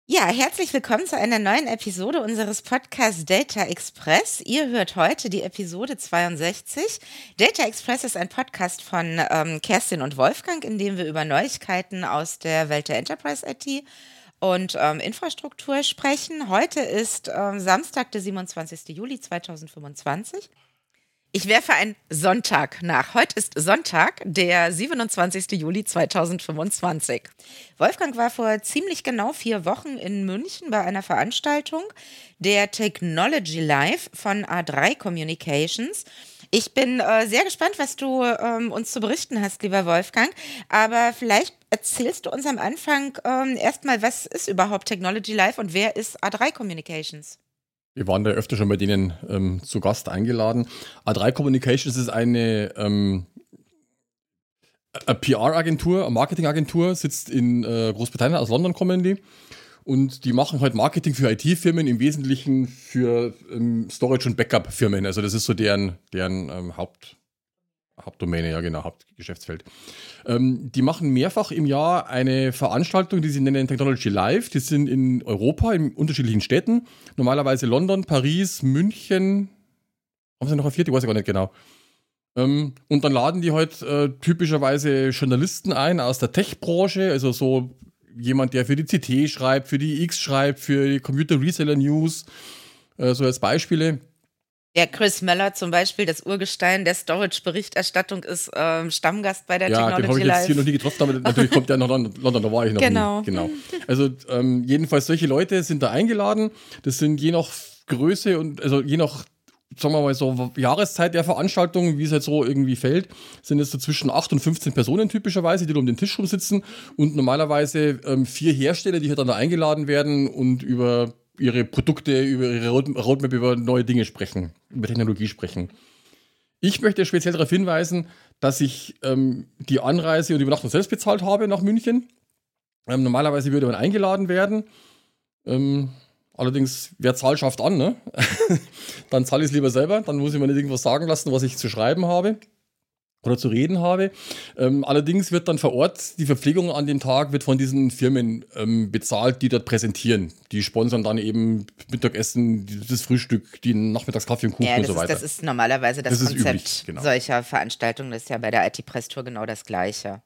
Ja, herzlich willkommen zu einer neuen Episode unseres Podcasts Data Express. Ihr hört heute die Episode 62. Data Express ist ein Podcast von Kerstin und Wolfgang, in dem wir über Neuigkeiten aus der Welt der Enterprise IT und Infrastruktur sprechen. Heute ist Samstag, der 27. Juli 2025. Ich werfe einen Sonntag nach. Heute ist Sonntag, der 27. Juli 2025. Wolfgang war vor ziemlich genau 4 Wochen in München bei einer Veranstaltung der Technology Live von A3 Communications. Ich bin sehr gespannt, was du uns zu berichten hast, lieber Wolfgang. Aber vielleicht erzählst du uns am Anfang erstmal, was ist überhaupt Technology Live und wer ist A3 Communications? Wir waren da öfter schon bei denen zu Gast eingeladen. A3 Communications ist eine PR-Agentur, eine Marketingagentur, sitzt in Großbritannien, aus London kommen die. Und die machen halt Marketing für IT-Firmen, im Wesentlichen für Storage- und Backup-Firmen. Also das ist so deren Hauptdomäne, ja genau, Hauptgeschäftsfeld. Die machen mehrfach im Jahr eine Veranstaltung, die sie nennen Technology Live. Die sind in Europa, in unterschiedlichen Städten. Normalerweise London, Paris, München. Haben sie noch eine vierte? Ich weiß gar nicht genau. Und dann laden die halt typischerweise Journalisten ein aus der Tech-Branche. Also so jemand, der für die CT schreibt, für die X schreibt, für die Computer Reseller News. So als Beispiele. Ja, Chris Meller zum Beispiel, das Urgestein der Storage-Berichterstattung, ist Stammgast bei der Technology Live. Ja, den habe ich jetzt hier noch nie getroffen, aber natürlich kommt der nach London, da war ich noch nie. Genau. Also jedenfalls solche Leute sind da eingeladen. Das sind je nach Größe und also je nach, sagen wir mal so, Jahreszeit der Veranstaltung, wie es halt so irgendwie fällt, sind es so zwischen 8 und 15 Personen typischerweise, die da um den Tisch rumsitzen und normalerweise 4 Hersteller, die halt dann da eingeladen werden und über ihre Produkte, über ihre Roadmap, über neue Dinge sprechen, über Technologie sprechen. Ich möchte speziell darauf hinweisen, dass ich die Anreise und die Übernachtung selbst bezahlt habe nach München. Normalerweise würde man eingeladen werden. Allerdings, wer zahlt, schafft an, ne? Dann zahle ich es lieber selber. Dann muss ich mir nicht irgendwas sagen lassen, was ich zu schreiben habe oder zu reden habe. Allerdings wird dann vor Ort die Verpflegung an dem Tag wird von diesen Firmen bezahlt, die dort präsentieren. Die sponsern dann eben Mittagessen, das Frühstück, den Nachmittagskaffee und Kuchen und so weiter. Das ist normalerweise das Konzept üblich, genau. Solcher Veranstaltungen. Das ist ja bei der IT-Press-Tour genau das Gleiche.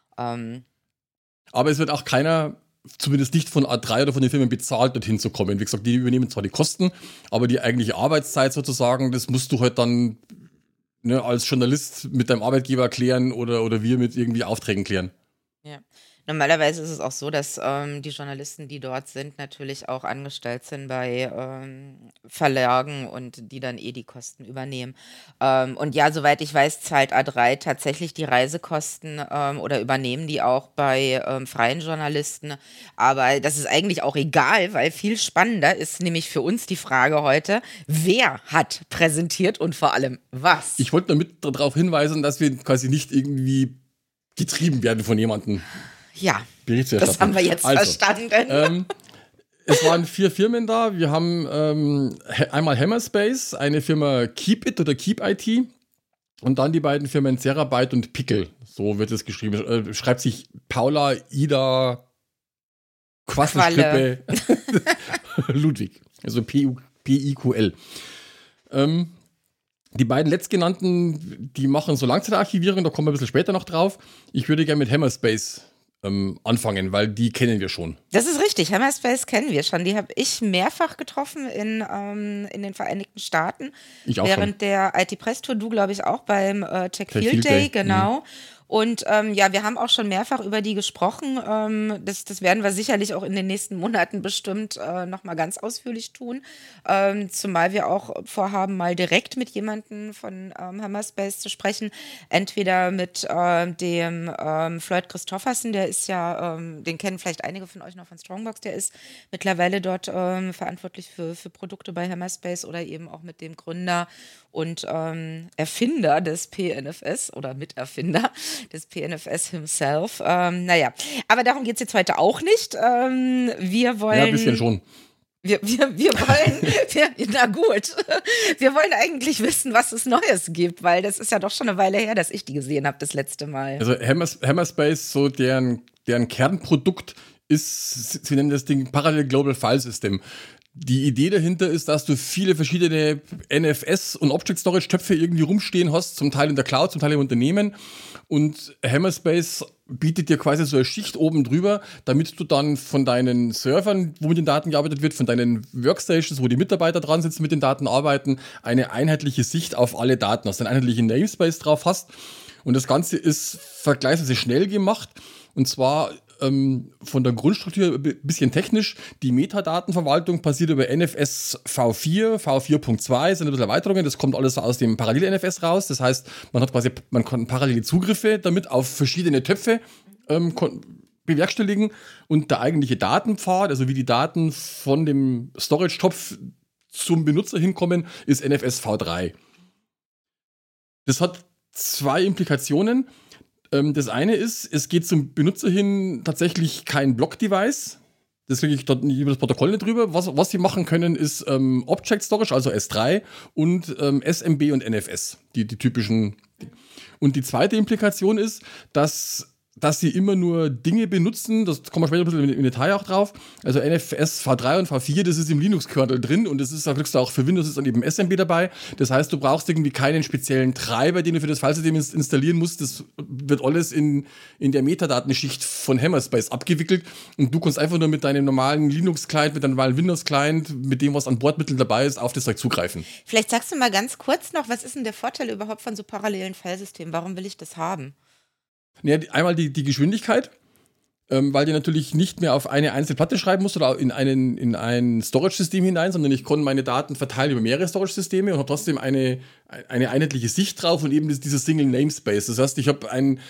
Aber es wird auch keiner, zumindest nicht von A3 oder von den Firmen bezahlt, dorthin zu kommen. Wie gesagt, die übernehmen zwar die Kosten, aber die eigentliche Arbeitszeit sozusagen, das musst du halt dann als Journalist mit deinem Arbeitgeber klären oder wir mit irgendwie Aufträgen klären. Ja. Normalerweise ist es auch so, dass die Journalisten, die dort sind, natürlich auch angestellt sind bei Verlagen und die dann die Kosten übernehmen. Und ja, soweit ich weiß, zahlt A3 tatsächlich die Reisekosten oder übernehmen die auch bei freien Journalisten. Aber das ist eigentlich auch egal, weil viel spannender ist nämlich für uns die Frage heute, wer hat präsentiert und vor allem was? Ich wollte damit darauf hinweisen, dass wir quasi nicht irgendwie getrieben werden von jemandem. Ja, das haben wir jetzt verstanden. Es waren 4 Firmen da. Wir haben einmal Hammerspace, eine Firma Keep It oder Keep IT und dann die beiden Firmen Terabyte und Pickle. So wird es geschrieben. Schreibt sich Paula, Ida, Quasselstrippe, Ludwig. Also P-I-Q-L. Die beiden letztgenannten, die machen so Langzeitarchivierung, da kommen wir ein bisschen später noch drauf. Ich würde gerne mit Hammerspace anfangen, weil die kennen wir schon. Das ist richtig, Hammerspace kennen wir schon. Die habe ich mehrfach getroffen in den Vereinigten Staaten. Ich auch während schon. Der IT-Press-Tour, du glaube ich auch beim Tech Field Day, genau. Und ja, wir haben auch schon mehrfach über die gesprochen. Das werden wir sicherlich auch in den nächsten Monaten bestimmt nochmal ganz ausführlich tun. Zumal wir auch vorhaben, mal direkt mit jemandem von Hammerspace zu sprechen. Entweder mit dem Floyd Christoffersen, der ist ja, den kennen vielleicht einige von euch noch von Strongbox, der ist mittlerweile dort verantwortlich für Produkte bei Hammerspace, oder eben auch mit dem Gründer und Erfinder des PNFS oder Miterfinder des PNFS himself. Naja, aber darum geht es jetzt heute auch nicht. Wir wollen. Ja, ein bisschen schon. Wir wollen, na gut, wir wollen eigentlich wissen, was es Neues gibt, weil das ist ja doch schon eine Weile her, dass ich die gesehen habe das letzte Mal. Also Hammerspace, so deren Kernprodukt sie nennen das Ding Parallel Global File System. Die Idee dahinter ist, dass du viele verschiedene NFS- und Object-Storage-Töpfe irgendwie rumstehen hast, zum Teil in der Cloud, zum Teil im Unternehmen. Und Hammerspace bietet dir quasi so eine Schicht oben drüber, damit du dann von deinen Servern, wo mit den Daten gearbeitet wird, von deinen Workstations, wo die Mitarbeiter dran sitzen, mit den Daten arbeiten, eine einheitliche Sicht auf alle Daten hast, einen einheitlichen Namespace drauf hast. Und das Ganze ist vergleichsweise schnell gemacht. Und zwar von der Grundstruktur ein bisschen technisch. Die Metadatenverwaltung passiert über NFS V4, V4.2, sind ein bisschen Erweiterungen. Das kommt alles aus dem Parallel-NFS raus. Das heißt, man kann parallele Zugriffe damit auf verschiedene Töpfe bewerkstelligen. Und der eigentliche Datenpfad, also wie die Daten von dem Storage-Topf zum Benutzer hinkommen, ist NFS V3. Das hat zwei Implikationen. Das eine ist, es geht zum Benutzer hin tatsächlich kein Block-Device. Das kriege ich dort über das Protokoll nicht drüber. Was sie machen können, ist Object Storage, also S3 und SMB und NFS, die typischen. Und die zweite Implikation ist, dass sie immer nur Dinge benutzen, das kommen wir später ein bisschen im Detail auch drauf, also NFS V3 und V4, das ist im Linux-Kernel drin und das ist, da kriegst du auch für Windows ist dann eben SMB dabei, das heißt, du brauchst irgendwie keinen speziellen Treiber, den du für das Filesystem installieren musst, das wird alles in der Metadatenschicht von Hammerspace abgewickelt und du kannst einfach nur mit deinem normalen Linux-Client, mit deinem normalen Windows-Client, mit dem, was an Bordmitteln dabei ist, auf das Zeug zugreifen. Vielleicht sagst du mal ganz kurz noch, was ist denn der Vorteil überhaupt von so parallelen Filesystemen? Warum will ich das haben? Ja, einmal die Geschwindigkeit, weil du natürlich nicht mehr auf eine einzelne Platte schreiben musst oder in ein Storage-System hinein, sondern ich konnte meine Daten verteilen über mehrere Storage-Systeme und habe trotzdem eine einheitliche Sicht drauf und eben dieses Single Namespace. Das heißt, ich habe eine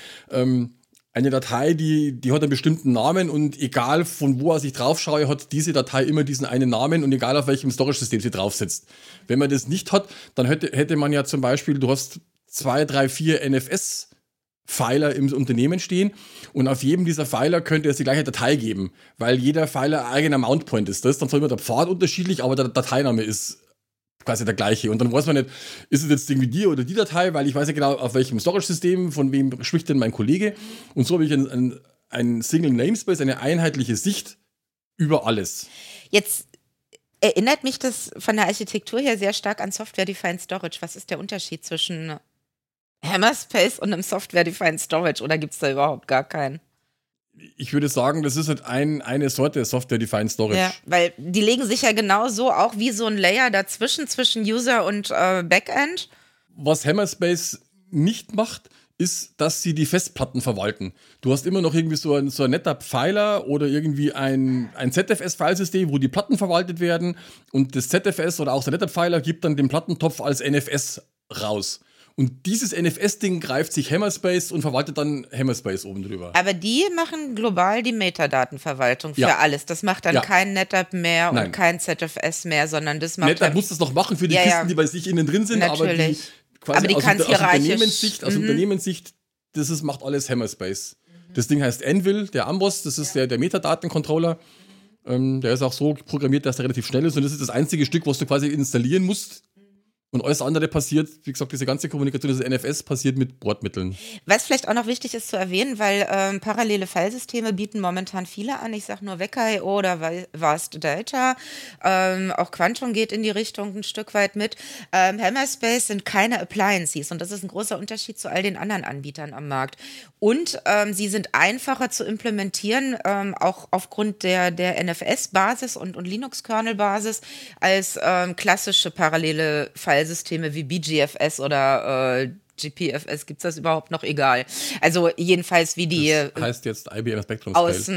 Datei, die hat einen bestimmten Namen und egal von wo aus ich drauf schaue, hat diese Datei immer diesen einen Namen und egal auf welchem Storage-System sie drauf sitzt. Wenn man das nicht hat, dann hätte man ja zum Beispiel, du hast 2, 3, 4 NFS Pfeiler im Unternehmen stehen und auf jedem dieser Pfeiler könnte es die gleiche Datei geben, weil jeder Pfeiler ein eigener Mountpoint ist. Das ist dann zwar immer der Pfad unterschiedlich, aber der Dateiname ist quasi der gleiche. Und dann weiß man nicht, ist es jetzt irgendwie die oder die Datei, weil ich weiß ja genau, auf welchem Storage-System, von wem spricht denn mein Kollege. Und so habe ich ein Single Namespace, eine einheitliche Sicht über alles. Jetzt erinnert mich das von der Architektur her sehr stark an Software-Defined Storage. Was ist der Unterschied zwischen Hammerspace und einem Software-Defined Storage oder gibt es da überhaupt gar keinen? Ich würde sagen, das ist halt eine Sorte Software-Defined Storage. Ja, weil die legen sich ja genauso auch wie so ein Layer dazwischen, zwischen User und Backend. Was Hammerspace nicht macht, ist, dass sie die Festplatten verwalten. Du hast immer noch irgendwie so ein netter Pfeiler oder irgendwie ein ZFS-Filesystem, wo die Platten verwaltet werden und das ZFS oder auch der NetApp-Pfeiler gibt dann den Plattentopf als NFS raus. Und dieses NFS-Ding greift sich Hammerspace und verwaltet dann Hammerspace oben drüber. Aber die machen global die Metadatenverwaltung für alles. Das macht dann kein NetApp mehr und kein ZFS mehr, sondern das macht NetApp muss das noch machen für die Kisten, die bei sich innen drin sind, natürlich. aber die kann es hierarchisch. Aus Unternehmenssicht, macht alles Hammerspace. Das Ding heißt Anvil, der Amboss, das ist der Metadatencontroller. Der ist auch so programmiert, dass der relativ schnell ist und das ist das einzige Stück, was du quasi installieren musst. Und alles andere passiert, wie gesagt, diese ganze Kommunikation, das NFS passiert mit Bordmitteln. Was vielleicht auch noch wichtig ist zu erwähnen, weil parallele Filesysteme bieten momentan viele an. Ich sage nur Weka.io oder Vast Data. Auch Quantum geht in die Richtung ein Stück weit mit. Hammerspace sind keine Appliances und das ist ein großer Unterschied zu all den anderen Anbietern am Markt. Und sie sind einfacher zu implementieren, auch aufgrund der NFS-Basis und Linux-Kernel-Basis als klassische parallele Filesysteme wie BGFS oder GPFS. Gibt es das überhaupt noch? Egal. Also jedenfalls wie die das heißt jetzt IBM Spectrum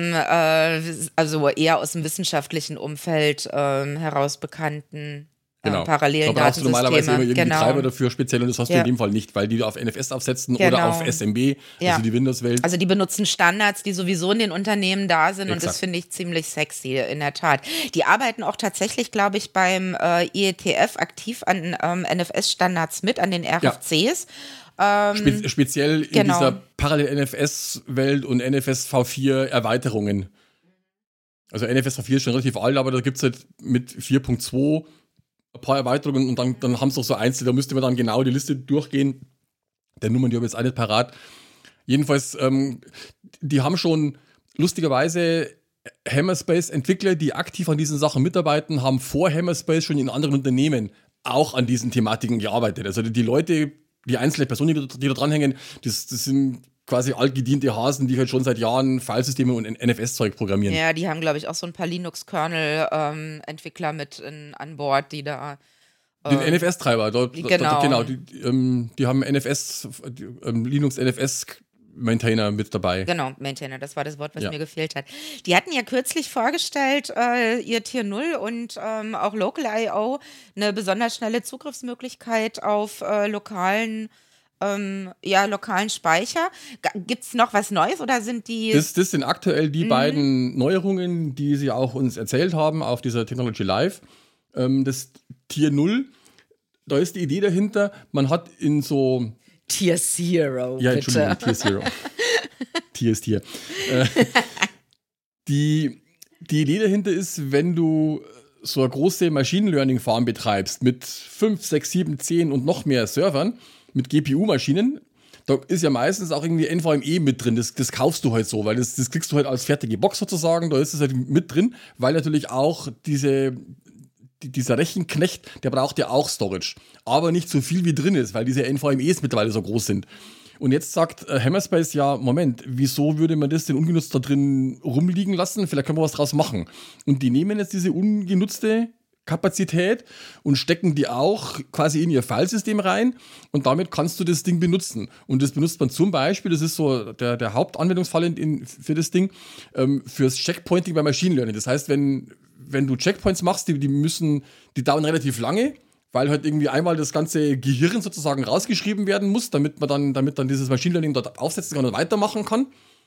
Scale. Also eher aus dem wissenschaftlichen Umfeld heraus bekannten parallelen Datensysteme. Da brauchst du normalerweise immer irgendwie Treiber dafür speziell und das hast du in dem Fall nicht, weil die auf NFS aufsetzen oder auf SMB, also die Windows-Welt. Also die benutzen Standards, die sowieso in den Unternehmen da sind und das finde ich ziemlich sexy, in der Tat. Die arbeiten auch tatsächlich, glaube ich, beim IETF aktiv an NFS-Standards mit, an den RFCs. Speziell in dieser Parallel-NFS-Welt und NFS V4-Erweiterungen. Also NFS V4 ist schon relativ alt, aber da gibt es halt mit 4.2 ein paar Erweiterungen und dann haben sie noch so einzelne, da müsste man dann genau die Liste durchgehen. Der Nummern, die habe ich jetzt auch nicht parat. Jedenfalls, die haben schon lustigerweise Hammerspace-Entwickler, die aktiv an diesen Sachen mitarbeiten, haben vor Hammerspace schon in anderen Unternehmen auch an diesen Thematiken gearbeitet. Also die Leute, die einzelne Personen, die da dranhängen, das sind quasi altgediente Hasen, die halt schon seit Jahren Filesysteme und NFS-Zeug programmieren. Ja, die haben, glaube ich, auch so ein paar Linux-Kernel-Entwickler mit an Bord, die da den NFS-Treiber, genau. Die haben Linux NFS-Maintainer mit dabei. Genau, Maintainer, das war das Wort, was mir gefehlt hat. Die hatten ja kürzlich vorgestellt, ihr Tier 0 und auch Local.io, eine besonders schnelle Zugriffsmöglichkeit auf lokalen Speicher. Gibt es noch was Neues oder sind die... Das sind aktuell die beiden Neuerungen, die sie auch uns erzählt haben auf dieser Technology Live. Das Tier 0, da ist die Idee dahinter, man hat in so... Tier 0, ja, Entschuldigung, Tier 0. Tier ist Tier. Die Idee dahinter ist, wenn du so eine große Machine Learning Farm betreibst mit 5, 6, 7, 10 und noch mehr Servern, mit GPU-Maschinen, da ist ja meistens auch irgendwie NVMe mit drin. Das kaufst du halt so, weil das kriegst du halt als fertige Box sozusagen. Da ist es halt mit drin, weil natürlich auch dieser Rechenknecht, der braucht ja auch Storage. Aber nicht so viel wie drin ist, weil diese NVMe's mittlerweile so groß sind. Und jetzt sagt Hammerspace, ja, Moment, wieso würde man das denn ungenutzt da drin rumliegen lassen? Vielleicht können wir was draus machen. Und die nehmen jetzt diese ungenutzte Kapazität und stecken die auch quasi in ihr Filesystem rein und damit kannst du das Ding benutzen. Und das benutzt man zum Beispiel, das ist so der Hauptanwendungsfall für das Ding, fürs Checkpointing bei Machine Learning. Das heißt, wenn du Checkpoints machst, die dauern relativ lange, weil halt irgendwie einmal das ganze Gehirn sozusagen rausgeschrieben werden muss, damit dann dieses Machine Learning dort aufsetzen kann und weitermachen kann.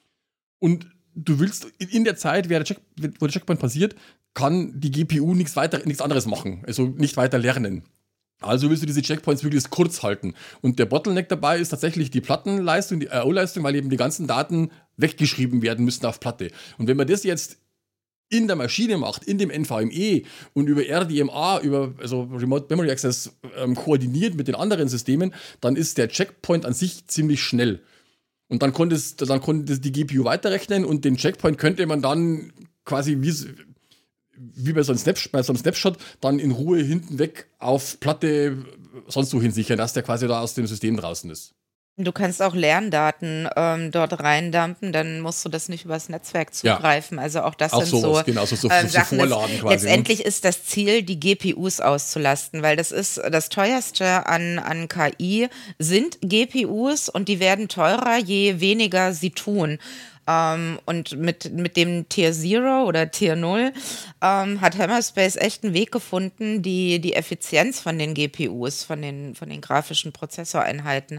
Und du willst in der Zeit, wo der Checkpoint passiert, kann die GPU nichts anderes machen, also nicht weiter lernen. Also willst du diese Checkpoints möglichst kurz halten. Und der Bottleneck dabei ist tatsächlich die Plattenleistung, die I/O-Leistung, weil eben die ganzen Daten weggeschrieben werden müssen auf Platte. Und wenn man das jetzt in der Maschine macht, in dem NVMe und über RDMA, also Remote Memory Access, koordiniert mit den anderen Systemen, dann ist der Checkpoint an sich ziemlich schnell. Und dann konnte die GPU weiterrechnen und den Checkpoint könnte man dann quasi wie bei so einem Snapshot dann in Ruhe hinten weg auf Platte sonst so hinsichern, dass der quasi da aus dem System draußen ist. Du kannst auch Lerndaten dort reindumpen, dann musst du das nicht übers Netzwerk zugreifen. Ja. Also auch das sind sowas, so, genau, so Sachen. Vorladen quasi. Letztendlich ist das Ziel, die GPUs auszulasten, weil das ist das teuerste an KI sind GPUs und die werden teurer, je weniger sie tun. Und mit dem Tier 0 oder Tier 0 hat Hammerspace echt einen Weg gefunden, die Effizienz von den GPUs, von den grafischen Prozessoreinheiten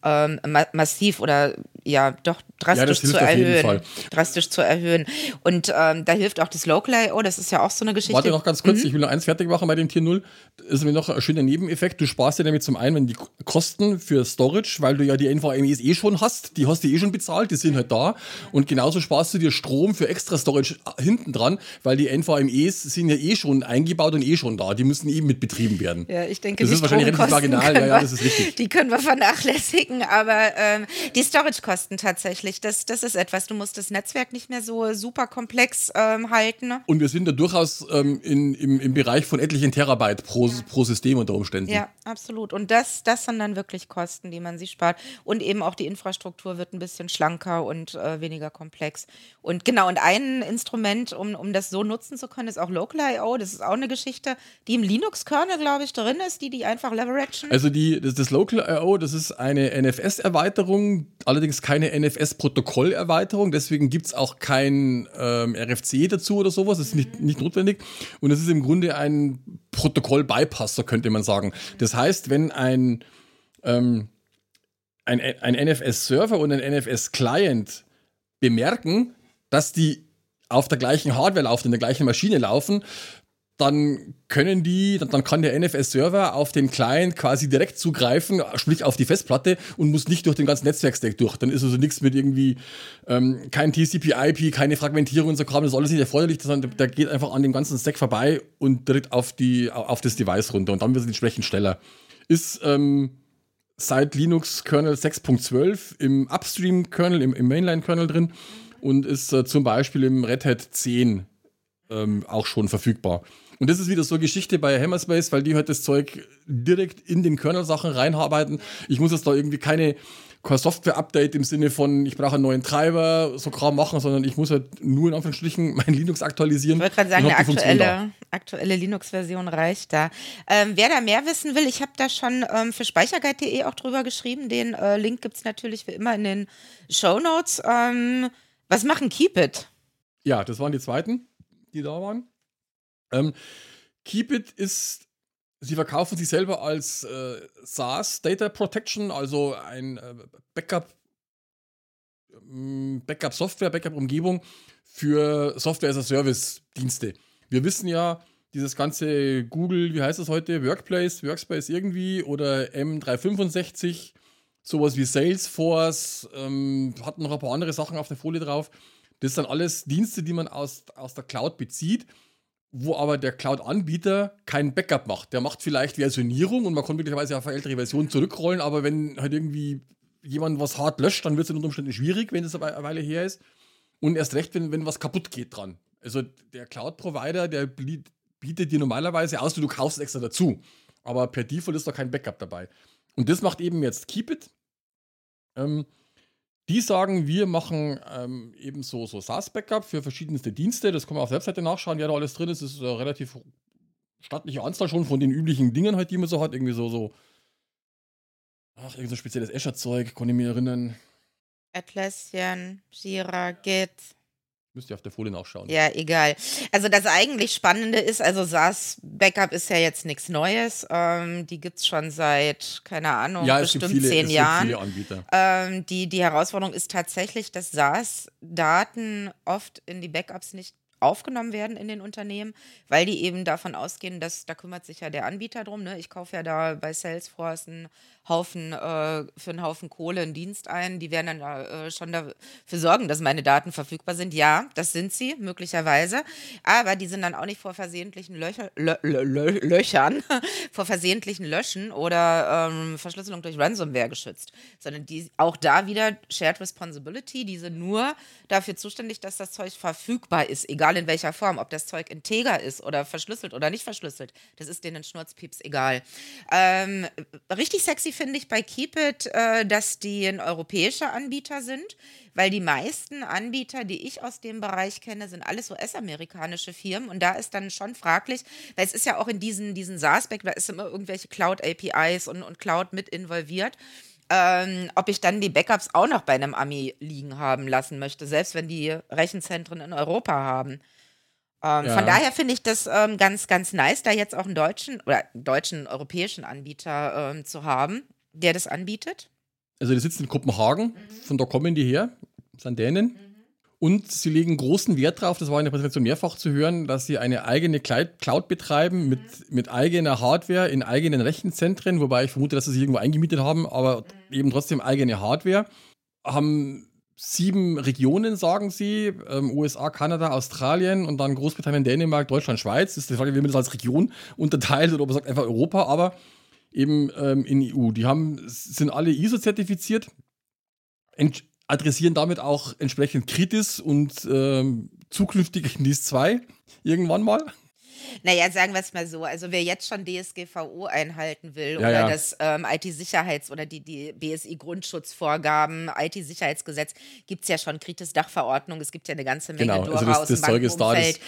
massiv oder doch drastisch zu erhöhen. Drastisch zu erhöhen. Und da hilft auch das Local.io, das ist ja auch so eine Geschichte. Warte noch ganz kurz, ich will noch eins fertig machen bei dem Tier 0. Das ist nämlich noch ein schöner Nebeneffekt. Du sparst dir damit zum einen, wenn die Kosten für Storage, weil du ja die NVMe's schon hast, die hast du schon bezahlt, die sind halt da. Und genauso sparst du dir Strom für extra Storage hinten dran, weil die NVMe's sind ja schon eingebaut und schon da. Die müssen eben mit betrieben werden. Ja, ich denke, das ist wahrscheinlich relativ marginal. Ja, das ist richtig. Die können wir vernachlässigen, aber die Storage-Kosten tatsächlich, das ist etwas. Du musst das Netzwerk nicht mehr so super komplex halten. Und wir sind da durchaus im Bereich von etlichen Terabyte pro System unter Umständen. Ja, absolut. Und das sind dann wirklich Kosten, die man sich spart. Und eben auch die Infrastruktur wird ein bisschen schlanker und weniger komplex. Und genau, und ein Instrument, um das so nutzen zu können, ist auch Local.io. Das ist auch eine Geschichte, die im Linux-Kernel, glaube ich, drin ist, die einfach leveragen. Also das Local.io, das ist eine NFS-Erweiterung, allerdings keine NFS-Protokoll-Erweiterung, deswegen gibt es auch kein RFC dazu oder sowas, das ist nicht notwendig. Und es ist im Grunde ein Protokoll-Bypasser, könnte man sagen. Das heißt, wenn ein NFS-Server und ein NFS-Client bemerken, dass die auf der gleichen Hardware laufen, in der gleichen Maschine laufen, dann kann der NFS-Server auf den Client quasi direkt zugreifen, sprich auf die Festplatte und muss nicht durch den ganzen Netzwerkstack durch. Dann ist also nichts mit irgendwie kein TCP/IP, keine Fragmentierung und so Kram, das ist alles nicht erforderlich, sondern der geht einfach an dem ganzen Stack vorbei und direkt auf das Device runter und dann wird es entsprechend schneller. Ist seit Linux Kernel 6.12 im Upstream-Kernel, im Mainline-Kernel drin und ist zum Beispiel im Red Hat 10 auch schon verfügbar. Und das ist wieder so eine Geschichte bei Hammerspace, weil die halt das Zeug direkt in den Kernel-Sachen reinarbeiten. Ich muss jetzt da irgendwie kein Software-Update im Sinne von, ich brauche einen neuen Treiber, so Kram machen, sondern ich muss halt nur in Anführungsstrichen mein Linux aktualisieren. Ich wollte gerade sagen, eine aktuelle Linux-Version reicht da. Wer da mehr wissen will, ich habe da schon für speicherguide.de auch drüber geschrieben. Den Link gibt es natürlich wie immer in den Shownotes. Was machen Keepit? Ja, das waren die zweiten, die da waren. Keepit ist, sie verkaufen sich selber als SaaS Data Protection, also ein Backup-Software, Backup-Umgebung für Software-as-a-Service-Dienste. Wir wissen ja, dieses ganze Google, wie heißt das heute, Workspace irgendwie oder M365, sowas wie Salesforce, hatten noch ein paar andere Sachen auf der Folie drauf. Das sind alles Dienste, die man aus der Cloud bezieht, wo aber der Cloud-Anbieter kein Backup macht. Der macht vielleicht Versionierung und man kann möglicherweise auf eine ältere Version zurückrollen, aber wenn halt irgendwie jemand was hart löscht, dann wird es unter Umständen schwierig, wenn das eine Weile her ist. Und erst recht, wenn was kaputt geht dran. Also der Cloud-Provider, der bietet dir normalerweise aus, du kaufst es extra dazu. Aber per Default ist da kein Backup dabei. Und das macht eben jetzt Keepit. Die sagen, wir machen eben so SaaS-Backup für verschiedenste Dienste. Das kann man auf der Webseite nachschauen, ja, da alles drin ist. Das ist eine relativ stattliche Anzahl schon von den üblichen Dingen, halt, die man so hat. Irgendwie irgend so spezielles Azure-Zeug, kann ich mich erinnern. Atlassian, Jira, Git. Müsst ihr auf der Folie nachschauen. Ja, egal. Also das eigentlich Spannende ist, also SaaS-Backup ist ja jetzt nichts Neues. Die gibt es schon seit, keine Ahnung, bestimmt 10 Jahren. Es gibt viele Anbieter. Die Herausforderung ist tatsächlich, dass SaaS-Daten oft in die Backups nicht aufgenommen werden in den Unternehmen, weil die eben davon ausgehen, dass da kümmert sich ja der Anbieter drum. Ne? Ich kaufe ja da bei Salesforce für einen Haufen Kohle einen Dienst ein. Die werden dann schon dafür sorgen, dass meine Daten verfügbar sind. Ja, das sind sie, möglicherweise. Aber die sind dann auch nicht vor versehentlichen Löchern, vor versehentlichen Löschen oder Verschlüsselung durch Ransomware geschützt. Sondern auch da wieder Shared Responsibility. Die sind nur dafür zuständig, dass das Zeug verfügbar ist, egal in welcher Form, ob das Zeug integer ist oder verschlüsselt oder nicht verschlüsselt. Das ist denen Schnurzpieps egal. Richtig sexy finde ich bei Keepit, dass die ein europäischer Anbieter sind, weil die meisten Anbieter, die ich aus dem Bereich kenne, sind alles US-amerikanische Firmen und da ist dann schon fraglich, weil es ist ja auch in diesen SaaS-Back, da ist immer irgendwelche Cloud-APIs und Cloud mit involviert. Ob ich dann die Backups auch noch bei einem Ami liegen haben lassen möchte, selbst wenn die Rechenzentren in Europa haben. Von daher finde ich das ganz, ganz nice, da jetzt auch einen deutschen, europäischen Anbieter zu haben, der das anbietet. Also die sitzen in Kopenhagen, von da kommen die her, sind Dänen. Und sie legen großen Wert darauf, das war in der Präsentation mehrfach zu hören, dass sie eine eigene Cloud betreiben mit eigener Hardware in eigenen Rechenzentren, wobei ich vermute, dass sie sich irgendwo eingemietet haben, aber eben trotzdem eigene Hardware. Haben 7 Regionen, sagen sie, USA, Kanada, Australien und dann Großbritannien, Dänemark, Deutschland, Schweiz. Das ist die Frage, wie man das als Region unterteilt oder ob man sagt einfach Europa, aber eben in EU. Die sind alle ISO-zertifiziert, adressieren damit auch entsprechend Kritis und zukünftig NIS 2 irgendwann mal. Naja, sagen wir es mal so, also wer jetzt schon DSGVO einhalten will oder das IT-Sicherheits- oder die BSI-Grundschutzvorgaben, IT-Sicherheitsgesetz, gibt es ja schon Kritis-Dachverordnung, es gibt ja eine ganze Menge Dora aus dem Bankenumfeld.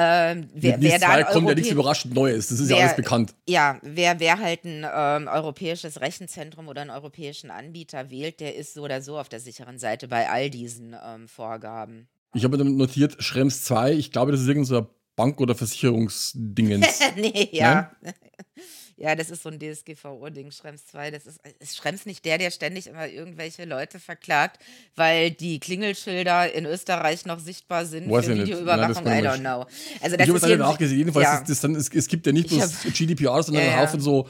Wer da kommt ja nichts überraschend Neues, das ist ja alles bekannt. Ja, wer halt ein europäisches Rechenzentrum oder einen europäischen Anbieter wählt, der ist so oder so auf der sicheren Seite bei all diesen Vorgaben. Ich habe notiert, Schrems 2, ich glaube, das ist irgend so ein Bank- oder Versicherungsdingens. Nee, ja. Nein? Ja, das ist so ein DSGVO-Ding, Schrems 2. Ist Schrems nicht der ständig immer irgendwelche Leute verklagt, weil die Klingelschilder in Österreich noch sichtbar sind für Videoüberwachung? I don't know. Also das ich habe es nachgesehen. Jedenfalls es gibt ja nicht bloß GDPR, sondern einen Haufen so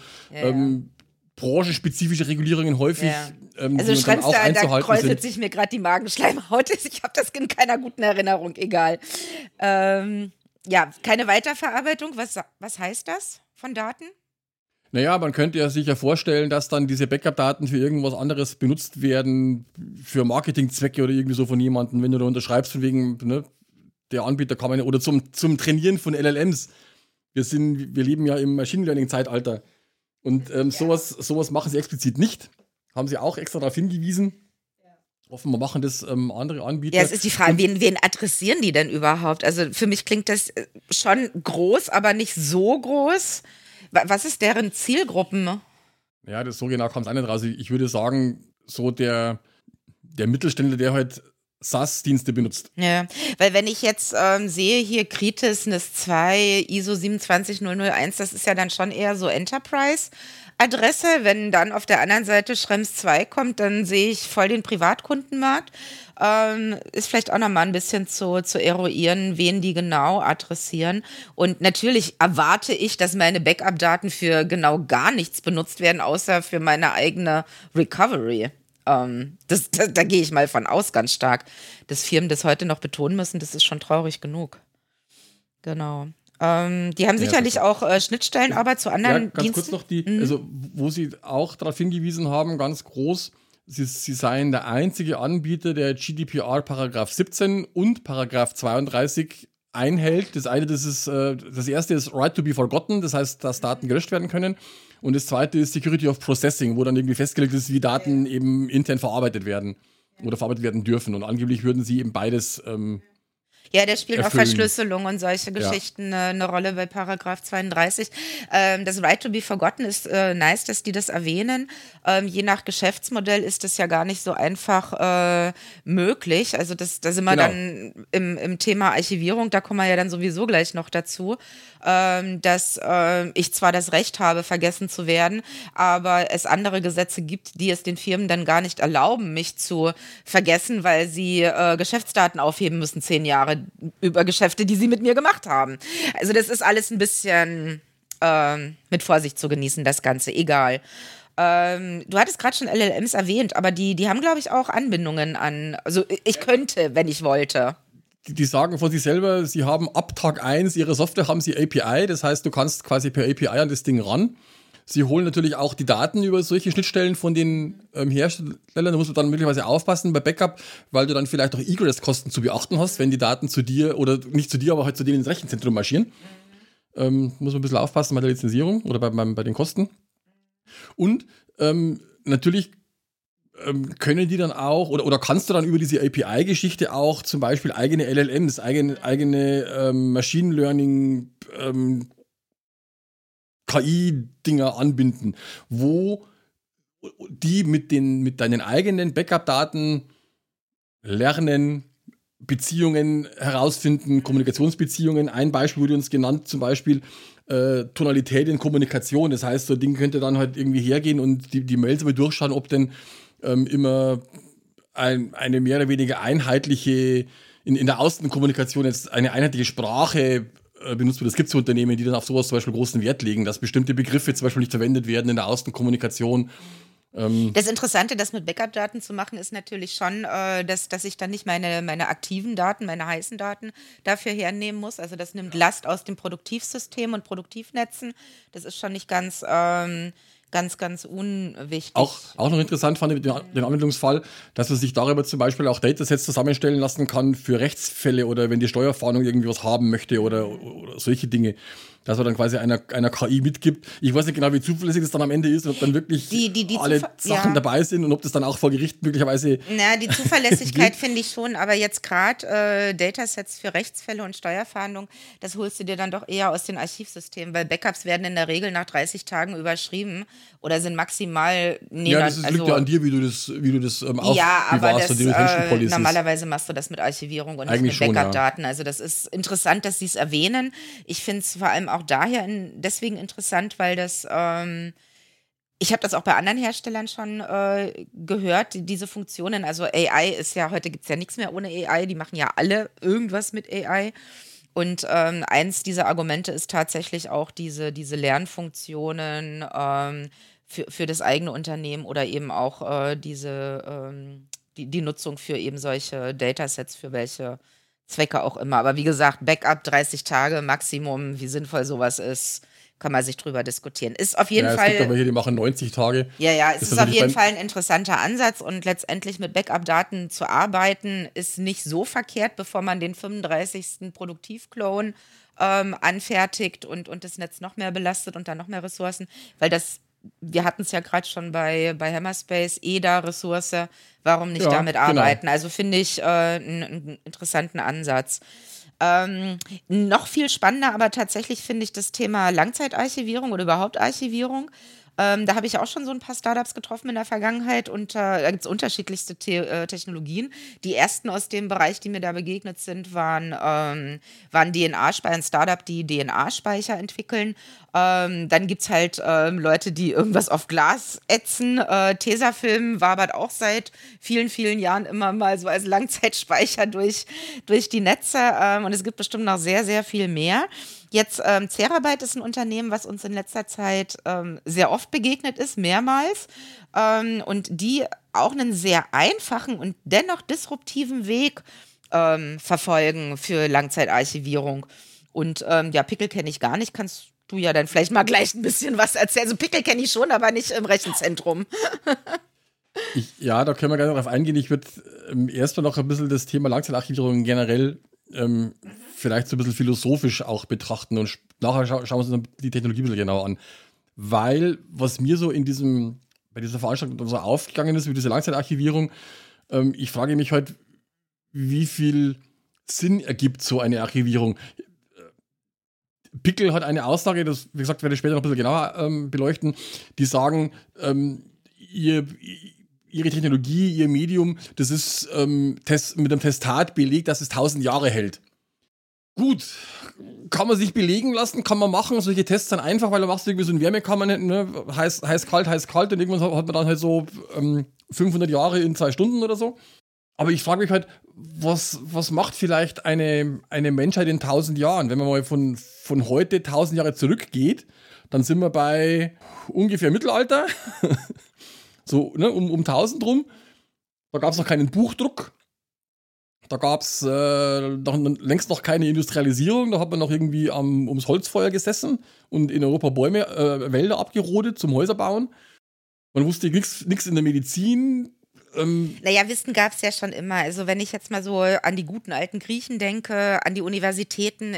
branchenspezifische Regulierungen häufig. Also Schrems, da kräuselt sich mir gerade die Magenschleimhaut. Ich habe das in keiner guten Erinnerung, egal. Ja, keine Weiterverarbeitung. Was heißt das von Daten? Naja, man könnte ja sich ja vorstellen, dass dann diese Backup-Daten für irgendwas anderes benutzt werden, für Marketingzwecke oder irgendwie so von jemandem, wenn du da unterschreibst, von wegen, ne, der Anbieter kann man, oder zum Trainieren von LLMs. Wir leben ja im Machine Learning-Zeitalter. Und sowas machen sie explizit nicht. Haben sie auch extra darauf hingewiesen. Offenbar machen das andere Anbieter. Ja, es ist die Frage, wen adressieren die denn überhaupt? Also für mich klingt das schon groß, aber nicht so groß. Was ist deren Zielgruppen? Ja, das so genau kommt es auch nicht raus. Ich würde sagen, so der Mittelständler, der halt SaaS-Dienste benutzt. Ja, weil wenn ich jetzt sehe hier Kritis, NIS2, ISO 27001, das ist ja dann schon eher so Enterprise-Adresse. Wenn dann auf der anderen Seite Schrems 2 kommt, dann sehe ich voll den Privatkundenmarkt. Ist vielleicht auch nochmal ein bisschen zu eruieren, wen die genau adressieren. Und natürlich erwarte ich, dass meine Backup-Daten für genau gar nichts benutzt werden, außer für meine eigene Recovery. Da gehe ich mal von aus ganz stark, dass Firmen das heute noch betonen müssen, das ist schon traurig genug. Genau. Die haben sicherlich auch Schnittstellen, aber zu anderen ganz Diensten. Kurz noch also wo sie auch darauf hingewiesen haben, ganz groß, sie seien der einzige Anbieter, der GDPR Paragraph 17 und Paragraph 32 einhält. Das erste ist Right to be Forgotten, das heißt, dass Daten gelöscht werden können. Und das zweite ist Security of Processing, wo dann irgendwie festgelegt ist, wie Daten eben intern verarbeitet werden oder verarbeitet werden dürfen. Und angeblich würden sie eben beides ja, der spielt erfüllen. auch Verschlüsselung und solche Geschichten eine Rolle bei Paragraph 32. Das Right to be Forgotten ist nice, dass die das erwähnen. Je nach Geschäftsmodell ist das ja gar nicht so einfach möglich. Also da sind wir dann im Thema Archivierung, da kommen wir ja dann sowieso gleich noch dazu, dass ich zwar das Recht habe, vergessen zu werden, aber es andere Gesetze gibt, die es den Firmen dann gar nicht erlauben, mich zu vergessen, weil sie Geschäftsdaten aufheben müssen, 10 Jahre über Geschäfte, die sie mit mir gemacht haben. Also das ist alles ein bisschen mit Vorsicht zu genießen, das Ganze, egal. Du hattest gerade schon LLMs erwähnt, aber die haben, glaube ich, auch Anbindungen an, also ich könnte, wenn ich wollte. Die sagen von sich selber, sie haben ab Tag 1 ihrer Software haben sie API, das heißt, du kannst quasi per API an das Ding ran. Sie holen natürlich auch die Daten über solche Schnittstellen von den Herstellern. Da musst du dann möglicherweise aufpassen bei Backup, weil du dann vielleicht auch Egress-Kosten zu beachten hast, wenn die Daten zu dir oder nicht zu dir, aber halt zu denen ins Rechenzentrum marschieren. Muss man ein bisschen aufpassen bei der Lizenzierung oder bei den Kosten. Und natürlich können die dann auch, oder kannst du dann über diese API-Geschichte auch zum Beispiel eigene LLMs, eigene Machine Learning KI-Dinger anbinden, wo die mit deinen eigenen Backup-Daten lernen, Beziehungen herausfinden, Kommunikationsbeziehungen. Ein Beispiel wurde uns genannt, zum Beispiel Tonalität in Kommunikation. Das heißt, so ein Ding könnte dann halt irgendwie hergehen und die Mails mal durchschauen, ob denn immer eine mehr oder weniger einheitliche, in der Außenkommunikation jetzt eine einheitliche Sprache benutzt wird. Es gibt so Unternehmen, die dann auf sowas zum Beispiel großen Wert legen, dass bestimmte Begriffe zum Beispiel nicht verwendet werden in der Außenkommunikation. Das Interessante, das mit Backup-Daten zu machen, ist natürlich schon, dass ich dann nicht meine aktiven Daten, meine heißen Daten dafür hernehmen muss. Also das nimmt Last aus dem Produktivsystem und Produktivnetzen. Das ist schon nicht ganz unwichtig. Auch noch interessant fand ich den Anwendungsfall, dass man sich darüber zum Beispiel auch Datasets zusammenstellen lassen kann für Rechtsfälle oder wenn die Steuerfahndung irgendwie was haben möchte oder solche Dinge. Dass man dann quasi einer KI mitgibt. Ich weiß nicht genau, wie zuverlässig das dann am Ende ist und ob dann wirklich alle Sachen dabei sind und ob das dann auch vor Gericht möglicherweise... Na, die Zuverlässigkeit finde ich schon, aber jetzt gerade Datasets für Rechtsfälle und Steuerfahndung, das holst du dir dann doch eher aus den Archivsystemen, weil Backups werden in der Regel nach 30 Tagen überschrieben oder sind maximal... liegt ja an dir, wie du das aufbewahrst. Ja, aber normalerweise machst du das mit Archivierung und nicht mit Backup-Daten. Also das ist interessant, dass sie es erwähnen. Ich finde es vor allem auch daher deswegen interessant, weil das, ich habe das auch bei anderen Herstellern schon gehört, diese Funktionen, also AI ist ja, heute gibt es ja nichts mehr ohne AI, die machen ja alle irgendwas mit AI. Und eins dieser Argumente ist tatsächlich auch diese Lernfunktionen für das eigene Unternehmen oder eben auch die Nutzung für eben solche Datasets, für welche Zwecke auch immer. Aber wie gesagt, Backup 30 Tage Maximum, wie sinnvoll sowas ist, kann man sich drüber diskutieren. Ist auf jeden Fall. Es gibt aber hier, die machen 90 Tage. Ja, es ist auf jeden Fall ein interessanter Ansatz und letztendlich mit Backup-Daten zu arbeiten, ist nicht so verkehrt, bevor man den 35. Produktivclone anfertigt und das Netz noch mehr belastet und dann noch mehr Ressourcen, weil wir hatten es ja gerade schon bei Hammerspace, EDA-Ressource, warum nicht damit arbeiten? Also finde ich einen interessanten Ansatz. Noch viel spannender, aber tatsächlich finde ich das Thema Langzeitarchivierung oder überhaupt Archivierung. Da habe ich auch schon so ein paar Startups getroffen in der Vergangenheit und da gibt es unterschiedlichste Technologien. Die ersten aus dem Bereich, die mir da begegnet sind, waren DNA-Speicher, ein Startup, die DNA-Speicher entwickeln. Dann gibt es halt Leute, die irgendwas auf Glas ätzen. Tesafilm wabert auch seit vielen, vielen Jahren immer mal so als Langzeitspeicher durch die Netze. Und es gibt bestimmt noch sehr, sehr viel mehr. Jetzt, Cerabyte ist ein Unternehmen, was uns in letzter Zeit sehr oft begegnet ist, mehrmals. Und die auch einen sehr einfachen und dennoch disruptiven Weg verfolgen für Langzeitarchivierung. Und Pickel kenne ich gar nicht, kannst du ja dann vielleicht mal gleich ein bisschen was erzählen. Also Pickel kenne ich schon, aber nicht im Rechenzentrum. Da können wir gerne darauf eingehen. Ich würde erstmal noch ein bisschen das Thema Langzeitarchivierung generell vielleicht so ein bisschen philosophisch auch betrachten und nachher schauen wir uns die Technologie ein bisschen genauer an. Weil, was mir so bei dieser Veranstaltung so aufgegangen ist, wie diese Langzeitarchivierung, ich frage mich halt, wie viel Sinn ergibt so eine Archivierung. Pickel hat eine Aussage, das, wie gesagt, werde ich später noch ein bisschen genauer beleuchten, die sagen, ihre Technologie, ihr Medium, das ist mit einem Testat belegt, dass es 1000 Jahre hält. Gut, kann man sich belegen lassen, kann man machen, solche Tests dann einfach, weil du machst irgendwie so ein Wärmekammer, ne? heiß, kalt und irgendwann hat man dann halt so 500 Jahre in 2 Stunden oder so. Aber ich frage mich halt, was macht vielleicht eine Menschheit in 1000 Jahren? Wenn man mal von heute 1000 Jahre zurückgeht, dann sind wir bei ungefähr Mittelalter, so ne, um 1000 rum. Da gab es noch keinen Buchdruck. Da gab es längst noch keine Industrialisierung. Da hat man noch irgendwie ums Holzfeuer gesessen und in Europa Wälder abgerodet zum Häuserbauen. Man wusste nichts in der Medizin. Wissen gab es ja schon immer. Also wenn ich jetzt mal so an die guten alten Griechen denke, an die Universitäten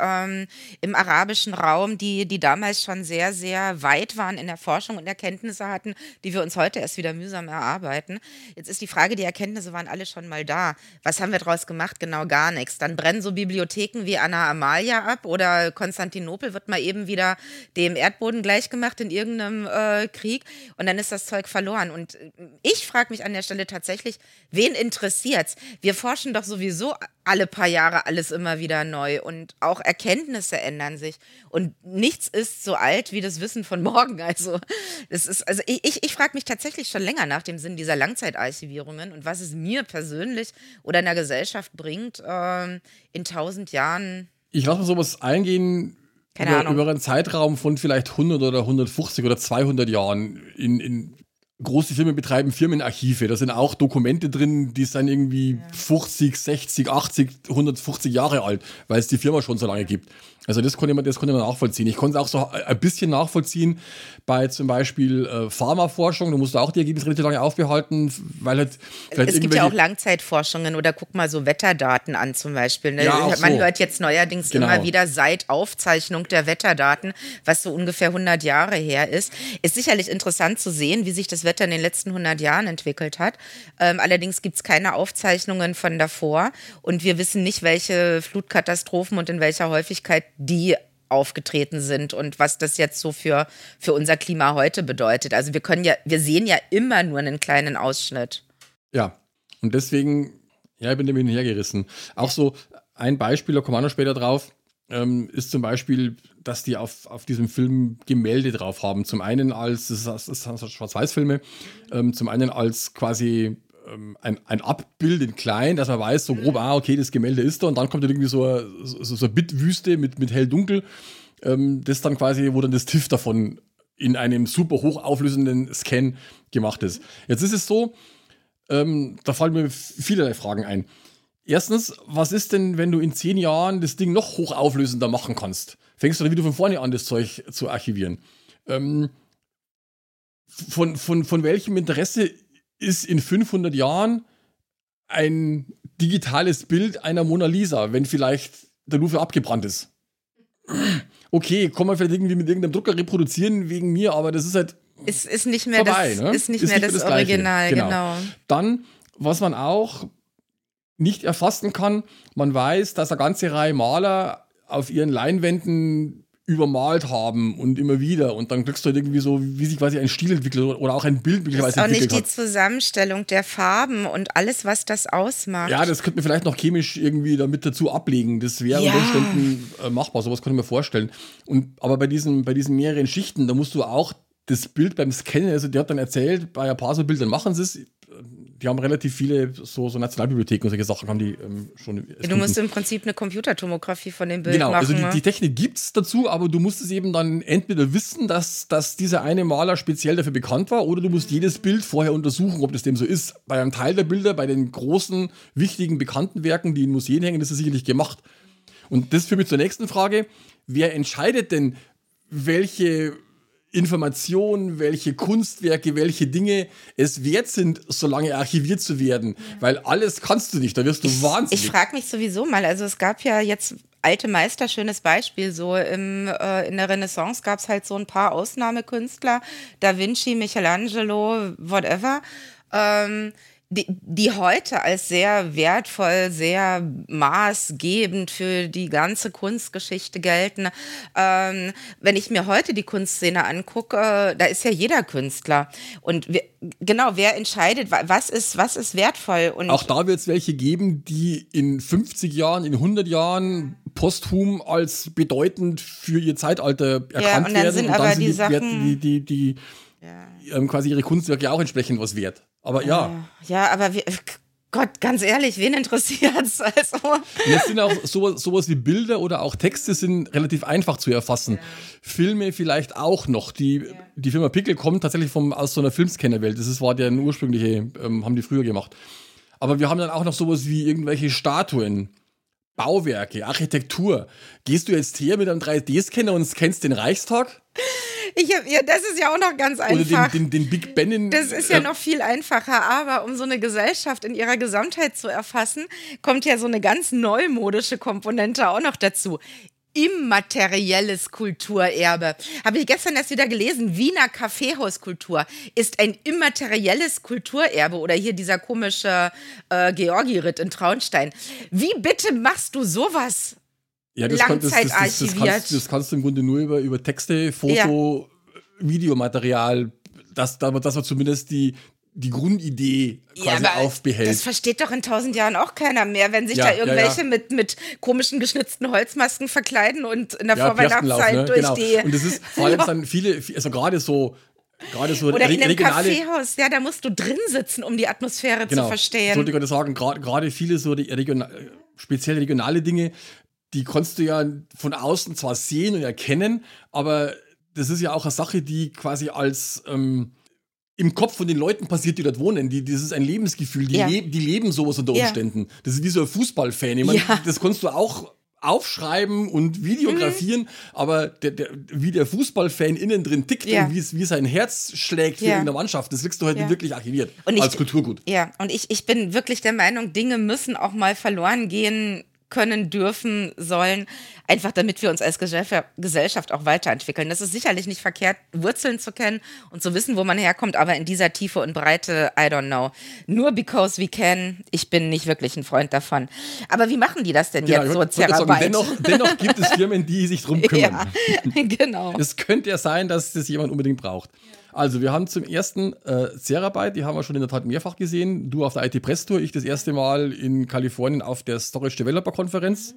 im arabischen Raum, die damals schon sehr, sehr weit waren in der Forschung und Erkenntnisse hatten, die wir uns heute erst wieder mühsam erarbeiten. Jetzt ist die Frage, die Erkenntnisse waren alle schon mal da. Was haben wir daraus gemacht? Genau gar nichts. Dann brennen so Bibliotheken wie Anna Amalia ab oder Konstantinopel wird mal eben wieder dem Erdboden gleichgemacht in irgendeinem Krieg und dann ist das Zeug verloren. Und ich frage mich an der Stelle tatsächlich, wen interessiert's? Wir forschen doch sowieso alle paar Jahre alles immer wieder neu und auch Erkenntnisse ändern sich und nichts ist so alt wie das Wissen von morgen. Also ich frage mich tatsächlich schon länger nach dem Sinn dieser Langzeitarchivierungen und was es mir persönlich oder in der Gesellschaft bringt in 1000 Jahren. Ich lasse mal sowas eingehen. Über einen Zeitraum von vielleicht 100 oder 150 oder 200 Jahren in große Firmen betreiben Firmenarchive. Da sind auch Dokumente drin, die sind irgendwie 50, 60, 80, 150 Jahre alt, weil es die Firma schon so lange gibt. Also das konnte man nachvollziehen. Ich konnte es auch so ein bisschen nachvollziehen bei zum Beispiel Pharmaforschung. Du musst auch die Ergebnisse relativ lange aufbehalten, weil halt vielleicht es gibt ja auch Langzeitforschungen oder guck mal so Wetterdaten an zum Beispiel. Ne? Ja, man hört jetzt neuerdings immer wieder seit Aufzeichnung der Wetterdaten, was so ungefähr 100 Jahre her ist. Ist sicherlich interessant zu sehen, wie sich das Wetter in den letzten 100 Jahren entwickelt hat. Allerdings gibt es keine Aufzeichnungen von davor und wir wissen nicht, welche Flutkatastrophen und in welcher Häufigkeit die aufgetreten sind und was das jetzt so für unser Klima heute bedeutet. Also wir sehen ja immer nur einen kleinen Ausschnitt. Ja, und deswegen, ich bin dem hinhergerissen. Auch so ein Beispiel, da kommen wir noch später drauf, ist zum Beispiel, dass die auf diesem Film Gemälde drauf haben. Zum einen das sind Schwarz-Weiß-Filme, zum einen als quasi ein Abbild in klein, dass man weiß, so grob, okay, das Gemälde ist da und dann kommt dann irgendwie so eine Bitwüste mit hell-dunkel, das dann quasi, wo dann das TIFF davon in einem super hochauflösenden Scan gemacht ist. Jetzt ist es so, da fallen mir vielerlei Fragen ein. Erstens, was ist denn, wenn du in 10 Jahren das Ding noch hochauflösender machen kannst? Fängst du dann wieder von vorne an, das Zeug zu archivieren? Von welchem Interesse ist in 500 Jahren ein digitales Bild einer Mona Lisa, wenn vielleicht der Louvre abgebrannt ist? Okay, kann man vielleicht irgendwie mit irgendeinem Drucker reproduzieren wegen mir, aber das ist halt ist nicht mehr vorbei, das, ne? ist nicht mehr das Original, genau. Dann, was man auch nicht erfassen kann, man weiß, dass eine ganze Reihe Maler auf ihren Leinwänden übermalt haben und immer wieder. Und dann kriegst du halt irgendwie so, wie sich quasi ein Stil entwickelt oder auch ein Bild möglicherweise entwickelt hat. Das ist auch nicht die Zusammenstellung der Farben und alles, was das ausmacht. Ja, das könnte man vielleicht noch chemisch irgendwie damit dazu ablegen. Das wäre unter Umständen machbar, sowas kann ich mir vorstellen. Aber bei diesen mehreren Schichten, da musst du auch das Bild beim Scannen, also der hat dann erzählt, bei ein paar so Bildern machen sie es. Die haben relativ viele so Nationalbibliotheken und solche Sachen haben die schon. Du musst im Prinzip eine Computertomographie von dem Bild machen. Genau, also die Technik gibt's dazu, aber du musst es eben dann entweder wissen, dass dieser eine Maler speziell dafür bekannt war, oder du musst jedes Bild vorher untersuchen, ob das dem so ist. Bei einem Teil der Bilder, bei den großen, wichtigen, bekannten Werken, die in Museen hängen, ist das sicherlich gemacht. Und das führt mich zur nächsten Frage. Wer entscheidet denn, welche Informationen, welche Kunstwerke, welche Dinge es wert sind, so lange archiviert zu werden? Weil alles kannst du nicht, da wirst du wahnsinnig. Ich frage mich sowieso mal, also es gab ja jetzt alte Meister, schönes Beispiel, so in der Renaissance gab es halt so ein paar Ausnahmekünstler, Da Vinci, Michelangelo, whatever, die heute als sehr wertvoll, sehr maßgebend für die ganze Kunstgeschichte gelten. Wenn ich mir heute die Kunstszene angucke, da ist ja jeder Künstler. Und wer entscheidet, was ist wertvoll? Und auch da wird es welche geben, die in 50 Jahren, in 100 Jahren posthum als bedeutend für ihr Zeitalter erkannt werden. Und dann sind die quasi ihre Kunstwerke auch entsprechend was wert. Aber ja. Ja, aber Gott, ganz ehrlich, wen interessiert's? Also. Jetzt sind auch sowas wie Bilder oder auch Texte sind relativ einfach zu erfassen. Ja. Filme vielleicht auch noch. Die Firma Pickel kommt tatsächlich aus so einer Filmscannerwelt. Das war deren ursprüngliche, haben die früher gemacht. Aber wir haben dann auch noch sowas wie irgendwelche Statuen, Bauwerke, Architektur. Gehst du jetzt her mit einem 3D-Scanner und scannst den Reichstag? Das ist ja auch noch ganz einfach. Oder den Big Ben Das ist ja noch viel einfacher, aber um so eine Gesellschaft in ihrer Gesamtheit zu erfassen, kommt ja so eine ganz neumodische Komponente auch noch dazu. Immaterielles Kulturerbe. Habe ich gestern erst wieder gelesen, Wiener Kaffeehauskultur ist ein immaterielles Kulturerbe oder hier dieser komische Georgi-Ritt in Traunstein. Wie bitte machst du sowas? Ja, das kannst du im Grunde nur über Texte, Foto, Videomaterial, dass man zumindest die Grundidee quasi aufbehält. Das versteht doch in 1000 Jahren auch keiner mehr, wenn sich da irgendwelche mit komischen geschnitzten Holzmasken verkleiden und in der Vorweihnachtszeit durch die... Und das ist vor allem dann viele, also gerade so oder in einem Kaffeehaus, da musst du drin sitzen, um die Atmosphäre zu verstehen. Sollte ich gerade sagen, gerade viele so speziell regionale Dinge, die kannst du ja von außen zwar sehen und erkennen, aber das ist ja auch eine Sache, die quasi als im Kopf von den Leuten passiert, die dort wohnen. Das ist ein Lebensgefühl, die leben sowas unter Umständen. Das ist wie so ein Fußballfan. Ich meine, das kannst du auch aufschreiben und videografieren, aber wie der Fußballfan innen drin tickt und wie sein Herz schlägt für irgendeine Mannschaft, das kriegst du heute wirklich archiviert als Kulturgut. Ja, und ich bin wirklich der Meinung, Dinge müssen auch mal verloren gehen können, dürfen, sollen, einfach damit wir uns als Gesellschaft auch weiterentwickeln. Das ist sicherlich nicht verkehrt, Wurzeln zu kennen und zu wissen, wo man herkommt, aber in dieser Tiefe und Breite, I don't know. Nur because we can, ich bin nicht wirklich ein Freund davon. Aber wie machen die das denn jetzt so, Zerarbeit? Dennoch gibt es Firmen, die sich drum kümmern. Ja, genau. Es könnte ja sein, dass das jemand unbedingt braucht. Also wir haben zum ersten Zerarbeit, die haben wir schon in der Tat mehrfach gesehen. Du auf der IT Press Tour, ich das erste Mal in Kalifornien auf der Storage Developer Konferenz.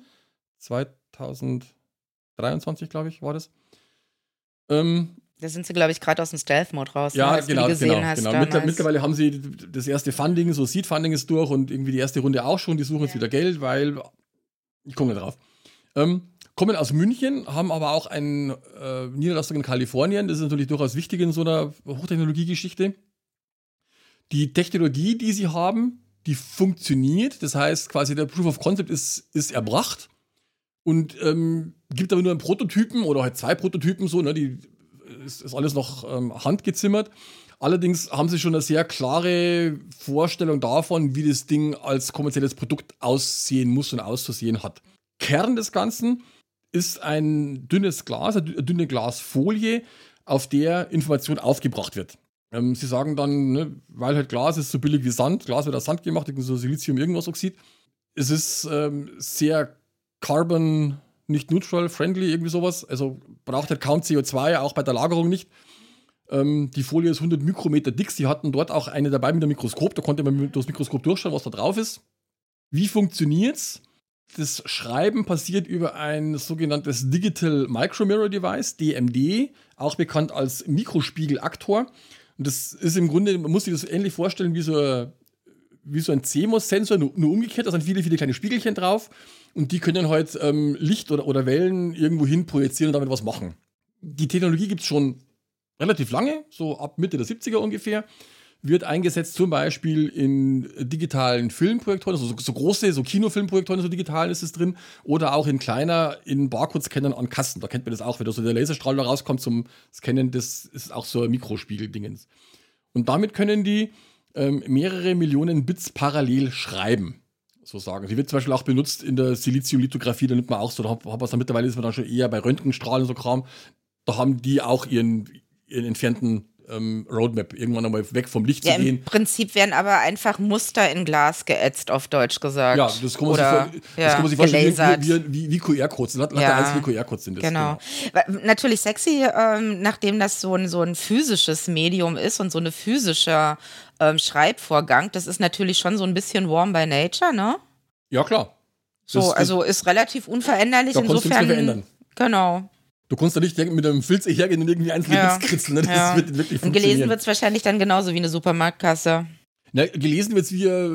2023, glaube ich, war das. Da sind sie, glaube ich, gerade aus dem Stealth-Mode raus. Ja, ne, genau. Hast Mittlerweile haben sie das erste Funding, so Seed-Funding ist durch und irgendwie die erste Runde auch schon. Die suchen jetzt wieder Geld, weil ich komme nicht drauf. Kommen aus München, haben aber auch eine Niederlassung in Kalifornien. Das ist natürlich durchaus wichtig in so einer Hochtechnologiegeschichte. Die Technologie, die sie haben, die funktioniert. Das heißt, quasi der Proof of Concept ist erbracht und gibt aber nur einen Prototypen oder halt 2 Prototypen, so, ne, die ist alles noch handgezimmert. Allerdings haben sie schon eine sehr klare Vorstellung davon, wie das Ding als kommerzielles Produkt aussehen muss und auszusehen hat. Kern des Ganzen ist ein dünnes Glas, eine dünne Glasfolie, auf der Information aufgebracht wird. Sie sagen dann, ne, weil halt Glas ist so billig wie Sand, Glas wird aus Sand gemacht, so Silizium-Irgendwas-Oxid. Es ist sehr carbon, nicht neutral, friendly, irgendwie sowas. Also braucht halt kaum CO2, auch bei der Lagerung nicht. Die Folie ist 100 Mikrometer dick. Sie hatten dort auch eine dabei mit einem Mikroskop. Da konnte man durch das Mikroskop durchschauen, was da drauf ist. Wie funktioniert's? Das Schreiben passiert über ein sogenanntes Digital Micromirror Device, DMD, auch bekannt als Mikrospiegelaktor. Und das ist im Grunde, man muss sich das ähnlich vorstellen wie so ein CMOS-Sensor, nur umgekehrt. Da sind viele, viele kleine Spiegelchen drauf. Und die können halt Licht oder Wellen irgendwo hin projizieren und damit was machen. Die Technologie gibt es schon relativ lange, so ab Mitte der 70er ungefähr, wird eingesetzt zum Beispiel in digitalen Filmprojektoren, also so große, so Kinofilmprojektoren, so digital ist es drin, oder auch in Barcode-Scannern an Kassen. Da kennt man das auch, wenn da so der Laserstrahl da rauskommt zum Scannen, das ist auch so ein Mikrospiegeldingens. Und damit können die mehrere Millionen Bits parallel schreiben, so sagen. Die wird zum Beispiel auch benutzt in der Siliziumlithografie, da nimmt man auch so, mittlerweile ist man dann schon eher bei Röntgenstrahlen so Kram, da haben die auch ihren entfernten Roadmap, irgendwann einmal weg vom Licht zu gehen. Im Prinzip werden aber einfach Muster in Glas geätzt, auf Deutsch gesagt. Ja, das kann man sich vorstellen, wie QR-Codes. Einzelne QR-Codes sind das. Genau. Natürlich sexy, nachdem das so ein physisches Medium ist und so eine physischer Schreibvorgang. Das ist natürlich schon so ein bisschen warm by nature, ne? Ja, klar. Also ist relativ unveränderlich. Da kannst du nichts mehr verändern. Genau. Du kannst da nicht mit einem Filz hergehen und irgendwie einzelne Bits kritzeln. Ne? Das wird wirklich funktionieren. Und gelesen wird es wahrscheinlich dann genauso wie eine Supermarktkasse. Na, gelesen wird es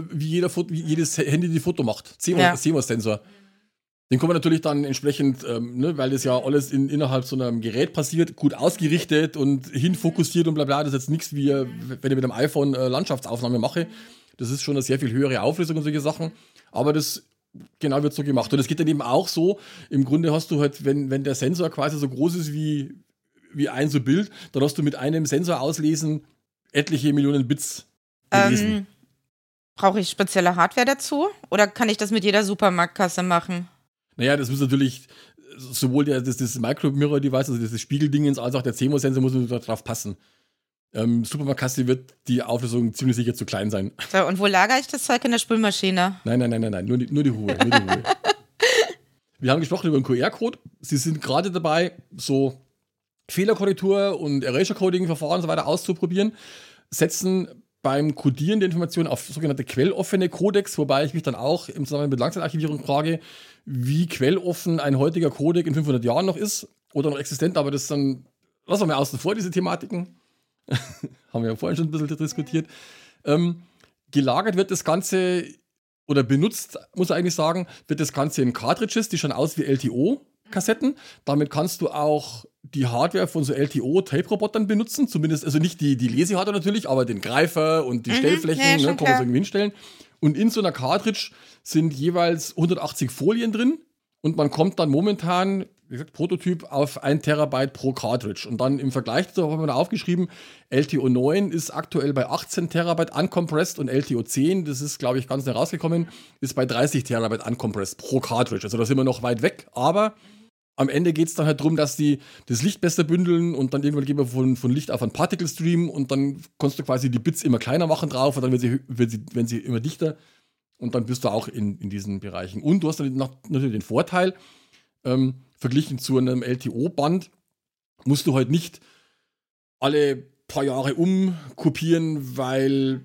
wie jedes Handy, die Foto macht. CMOS-Sensor. Den kann man natürlich dann entsprechend, weil das ja alles innerhalb so einem Gerät passiert, gut ausgerichtet und hinfokussiert und bla bla. Das ist jetzt nichts wie, wenn ich mit einem iPhone Landschaftsaufnahme mache. Das ist schon eine sehr viel höhere Auflösung und solche Sachen. Aber das genau wird so gemacht. Und es geht dann eben auch so, im Grunde hast du halt, wenn der Sensor quasi so groß ist wie ein so Bild, dann hast du mit einem Sensor auslesen etliche Millionen Bits gelesen. Brauche ich spezielle Hardware dazu? Oder kann ich das mit jeder Supermarktkasse machen? Naja, das muss natürlich sowohl das Micro-Mirror-Device, also das Spiegeldingens, als auch der CMOS-Sensor muss darauf passen. Supermarktkasse wird die Auflösung ziemlich sicher zu klein sein. So, und wo lagere ich das Zeug in der Spülmaschine? Nein, nur die Ruhe. Wir haben gesprochen über einen QR-Code. Sie sind gerade dabei, so Fehlerkorrektur und Erasure-Coding-Verfahren und so weiter auszuprobieren, setzen beim Codieren der Informationen auf sogenannte quelloffene Codecs, wobei ich mich dann auch im Zusammenhang mit Langzeitarchivierung frage, wie quelloffen ein heutiger Codec in 500 Jahren noch ist oder noch existent, aber das dann, lassen wir mal außen vor, diese Thematiken. Haben wir ja vorhin schon ein bisschen diskutiert. Gelagert wird das Ganze, oder benutzt, muss man eigentlich sagen, wird das Ganze in Cartridges, die schauen aus wie LTO-Kassetten. Damit kannst du auch die Hardware von so LTO-Tape-Robotern benutzen, zumindest, also nicht die Lesehardware natürlich, aber den Greifer und die Stellflächen, kann man so irgendwie hinstellen. Und in so einer Cartridge sind jeweils 180 Folien drin und man kommt dann momentan, wie gesagt, Prototyp auf 1 Terabyte pro Cartridge. Und dann im Vergleich dazu haben wir da aufgeschrieben, LTO 9 ist aktuell bei 18 Terabyte uncompressed und LTO 10, das ist, glaube ich, ganz neu rausgekommen, ist bei 30 Terabyte uncompressed pro Cartridge. Also da sind wir noch weit weg, aber am Ende geht es dann halt darum, dass die das Licht besser bündeln und dann irgendwann gehen wir von Licht auf einen Particle Stream und dann kannst du quasi die Bits immer kleiner machen drauf und dann werden sie immer dichter und dann bist du auch in diesen Bereichen. Und du hast dann natürlich den Vorteil, verglichen zu einem LTO-Band musst du halt nicht alle paar Jahre umkopieren, weil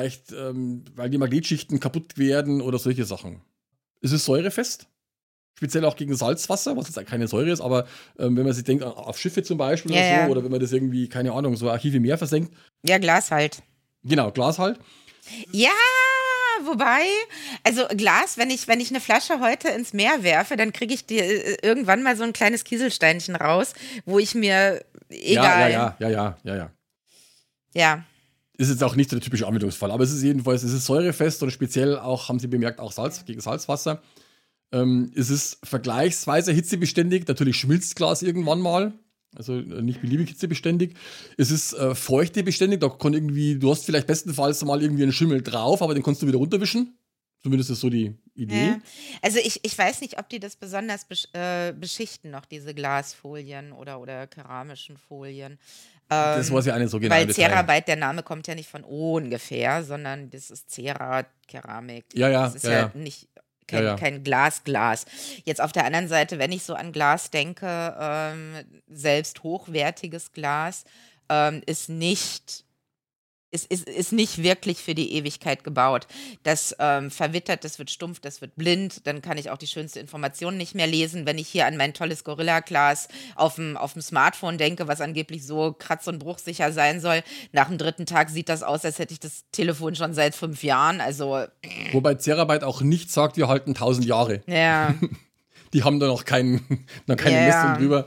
die Magnetschichten kaputt werden oder solche Sachen. Es ist säurefest. Speziell auch gegen Salzwasser, was jetzt keine Säure ist, aber wenn man sich denkt, auf Schiffe zum Beispiel oder so, oder wenn man das irgendwie, keine Ahnung, so Archive im Meer versenkt. Ja, Glas halt. Genau, Glas halt. Ja, wobei, also Glas, wenn ich eine Flasche heute ins Meer werfe, dann kriege ich irgendwann mal so ein kleines Kieselsteinchen raus, wo ich mir, egal. Ja. Ja. ist jetzt auch nicht so der typische Anwendungsfall, aber es ist säurefest und speziell auch, haben Sie bemerkt, auch gegen Salzwasser. Es ist vergleichsweise hitzebeständig, natürlich schmilzt Glas irgendwann mal, also nicht beliebig hitzebeständig. Es ist feuchtebeständig, da kann du hast vielleicht bestenfalls mal irgendwie einen Schimmel drauf, aber den kannst du wieder runterwischen. Zumindest ist so die Idee. Ja. Also ich weiß nicht, ob die das besonders beschichten noch, diese Glasfolien oder keramischen Folien. Das weiß ich auch nicht so genau. Weil Cerabite, der Name kommt ja nicht von ungefähr, sondern das ist Cera-Keramik. Das ist nicht kein Glas. Jetzt auf der anderen Seite, wenn ich so an Glas denke, selbst hochwertiges Glas ist nicht wirklich für die Ewigkeit gebaut. Das verwittert, das wird stumpf, das wird blind, dann kann ich auch die schönste Information nicht mehr lesen. Wenn ich hier an mein tolles Gorilla-Glas auf dem Smartphone denke, was angeblich so kratz- und bruchsicher sein soll, nach dem 3. Tag sieht das aus, als hätte ich das Telefon schon seit 5 Jahren. Also wobei Cerabite auch nicht sagt, wir halten 1000 Jahre. Ja. Die haben da noch keine Messung drüber.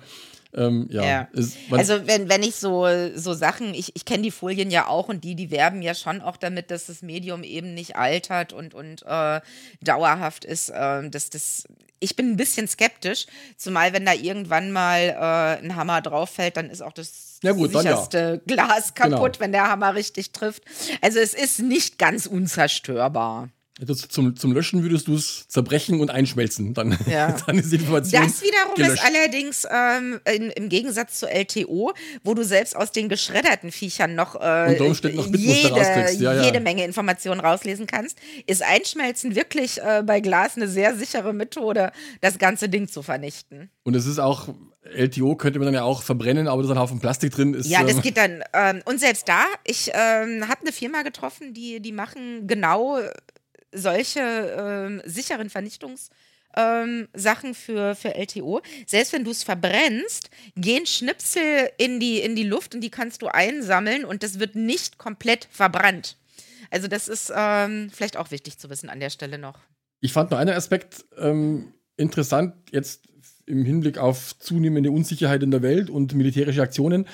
Also wenn ich so Sachen, ich kenne die Folien ja auch und die werben ja schon auch damit, dass das Medium eben nicht altert und dauerhaft ist. Ich bin ein bisschen skeptisch, zumal wenn da irgendwann mal ein Hammer drauf fällt, dann ist auch das sicherste Glas kaputt, wenn der Hammer richtig trifft. Also es ist nicht ganz unzerstörbar. Zum Löschen würdest du es zerbrechen und einschmelzen. Dann ist die Information Das wiederum gelöscht. ist allerdings im Gegensatz zu LTO, wo du selbst aus den geschredderten Viechern noch, unter Umständen noch Bitmuster rauskriegst. Jede Menge Informationen rauslesen kannst, ist Einschmelzen wirklich bei Glas eine sehr sichere Methode, das ganze Ding zu vernichten. Und es ist auch, LTO könnte man dann ja auch verbrennen, aber da ist ein Haufen Plastik drin. Ja, das geht dann. Und selbst da, ich habe eine Firma getroffen, die machen genau solche sicheren Vernichtungssachen für LTO. Selbst wenn du es verbrennst, gehen Schnipsel in die Luft und die kannst du einsammeln und das wird nicht komplett verbrannt. Also das ist vielleicht auch wichtig zu wissen an der Stelle noch. Ich fand noch einen Aspekt interessant, jetzt im Hinblick auf zunehmende Unsicherheit in der Welt und militärische Aktionen.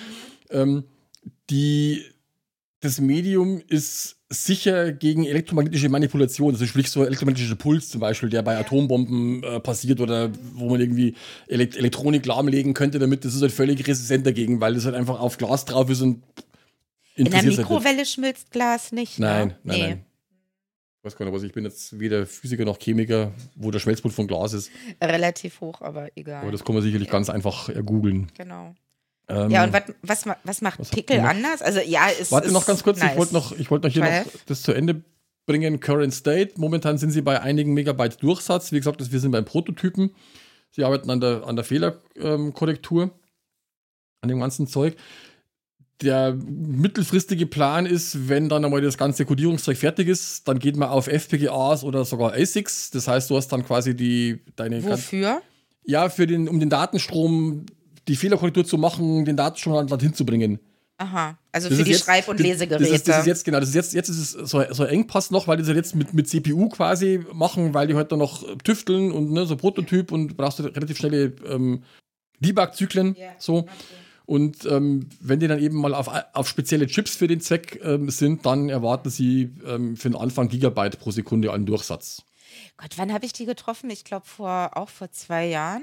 Das Medium ist sicher gegen elektromagnetische Manipulation, also sprich so elektromagnetischer Puls zum Beispiel, der bei Atombomben passiert oder wo man irgendwie Elektronik lahmlegen könnte, damit das ist halt völlig resistent dagegen, weil das halt einfach auf Glas drauf ist und in der Mikrowelle schmilzt Glas nicht. Nein. Ich weiß gar nicht, was ich bin jetzt weder Physiker noch Chemiker, wo der Schmelzpunkt von Glas ist. Relativ hoch, aber egal. Aber das kann man sicherlich ganz einfach googeln. Genau. Ja, und was macht Pickel anders? Also warte noch ganz kurz, nice. ich wollte noch hier noch das zu Ende bringen. Current State, momentan sind sie bei einigen Megabyte Durchsatz. Wie gesagt, wir sind beim Prototypen. Sie arbeiten an der Fehlerkorrektur, an dem ganzen Zeug. Der mittelfristige Plan ist, wenn dann einmal das ganze Codierungszeug fertig ist, dann geht man auf FPGAs oder sogar ASICs. Das heißt, du hast dann quasi deine... Wofür? Ja, um den Datenstrom, die Fehlerkorrektur zu machen, den Datenstrom dann dorthin zu bringen. Aha, also für die Schreib- und Lesegeräte. Das ist jetzt ist es so ein Engpass noch, weil die das jetzt mit CPU quasi machen, weil die heute halt noch tüfteln und so Prototyp und brauchst du relativ schnelle Debug-Zyklen. Yeah, so. Okay. Und wenn die dann eben mal auf spezielle Chips für den Zweck sind, dann erwarten sie für den Anfang Gigabyte pro Sekunde an Durchsatz. Gott, wann habe ich die getroffen? Ich glaube vor 2 Jahren.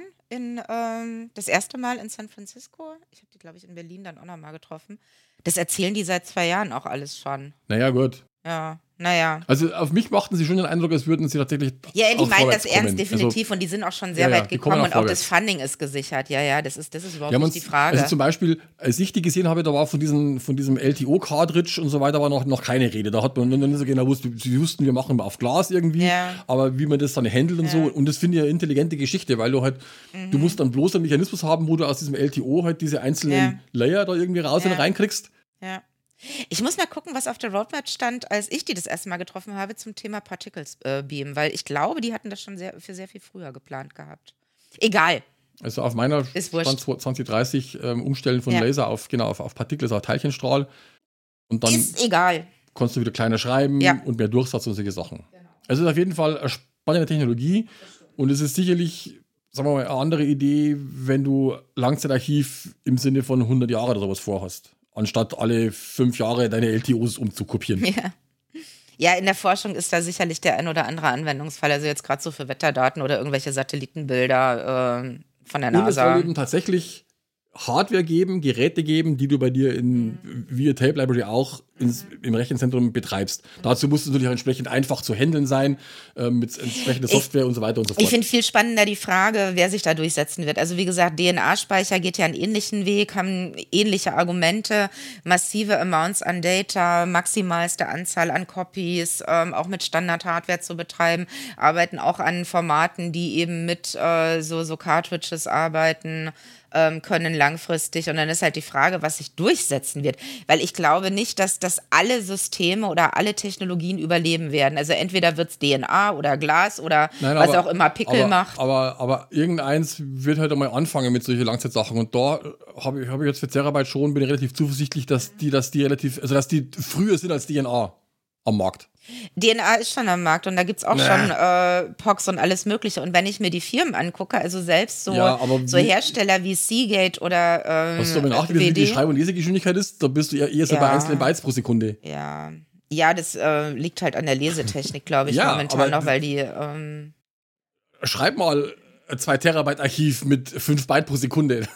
Das erste Mal in San Francisco. Ich habe die, glaube ich, in Berlin dann auch nochmal getroffen. Das erzählen die seit 2 Jahren auch alles schon. Naja, gut. Ja, naja. Also auf mich machten sie schon den Eindruck, als würden sie tatsächlich. Ja, die meinen das ernst, definitiv. Und die sind auch schon sehr weit gekommen und auch das Funding ist gesichert. Ja, das ist überhaupt nicht die Frage. Also zum Beispiel, als ich die gesehen habe, da war von diesem LTO-Cartridge und so weiter war noch keine Rede. Da hat man nicht so genau gewusst, sie wussten, wir machen auf Glas irgendwie, aber wie man das dann handelt und so. Und das finde ich eine intelligente Geschichte, weil du halt, du musst dann bloß einen Mechanismus haben, wo du aus diesem LTO halt diese einzelnen Layer da irgendwie raus und reinkriegst. Ja. Ich muss mal gucken, was auf der Roadmap stand, als ich die das erste Mal getroffen habe zum Thema Particles Beam, weil ich glaube, die hatten das schon für sehr viel früher geplant gehabt. Egal. Also auf meiner Stand 2030 umstellen von Laser auf Particles, auf Teilchenstrahl. Und dann ist egal. Kannst du wieder kleiner schreiben und mehr Durchsatz und solche Sachen. Genau. Also es ist auf jeden Fall eine spannende Technologie und es ist sicherlich, sagen wir mal, eine andere Idee, wenn du Langzeitarchiv im Sinne von 100 Jahren oder sowas vorhast. anstatt alle 5 Jahre deine LTOs umzukopieren. Ja. Ja, in der Forschung ist da sicherlich der ein oder andere Anwendungsfall, also jetzt gerade so für Wetterdaten oder irgendwelche Satellitenbilder von der NASA. Und es soll eben tatsächlich Hardware geben, Geräte geben, die du bei dir via Tape Library auch im Rechenzentrum betreibst. Dazu muss es natürlich auch entsprechend einfach zu handeln sein, mit entsprechender Software und so weiter und so fort. Ich finde viel spannender die Frage, wer sich da durchsetzen wird. Also wie gesagt, DNA-Speicher geht ja einen ähnlichen Weg, haben ähnliche Argumente, massive Amounts an Data, maximalste Anzahl an Copies, auch mit Standard-Hardware zu betreiben, arbeiten auch an Formaten, die eben mit so Cartridges arbeiten können langfristig. Und dann ist halt die Frage, was sich durchsetzen wird. Weil ich glaube nicht, dass das alle Systeme oder alle Technologien überleben werden. Also entweder wird es DNA oder Glas oder was auch immer Pickel macht. Aber irgendeins wird halt einmal anfangen mit solchen Langzeitsachen. Und da habe ich jetzt für Terabyte bin ich relativ zuversichtlich, dass die früher sind als DNA am Markt. DNA ist schon am Markt und da gibt es auch schon POCs und alles Mögliche. Und wenn ich mir die Firmen angucke, also selbst so Hersteller wie Seagate oder hast du aber nachgedacht, wie die Schreib- und Lesegeschwindigkeit ist? Da bist du eher so bei einzelnen Bytes pro Sekunde. Ja, das liegt halt an der Lesetechnik, glaube ich, momentan noch, weil die schreib mal ein 2 Terabyte Archiv mit 5 Byte pro Sekunde.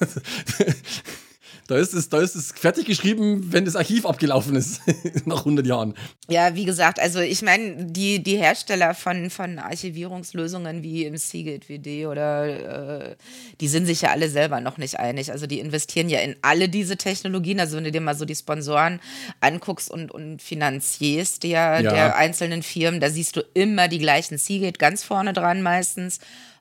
Da ist es fertig geschrieben, wenn das Archiv abgelaufen ist, nach 100 Jahren. Ja, wie gesagt, also ich meine, die Hersteller von Archivierungslösungen wie im Seagate VD oder die sind sich ja alle selber noch nicht einig. Also die investieren ja in alle diese Technologien. Also wenn du dir mal so die Sponsoren anguckst und Finanziers der einzelnen Firmen, da siehst du immer die gleichen. Seagate ganz vorne dran meistens.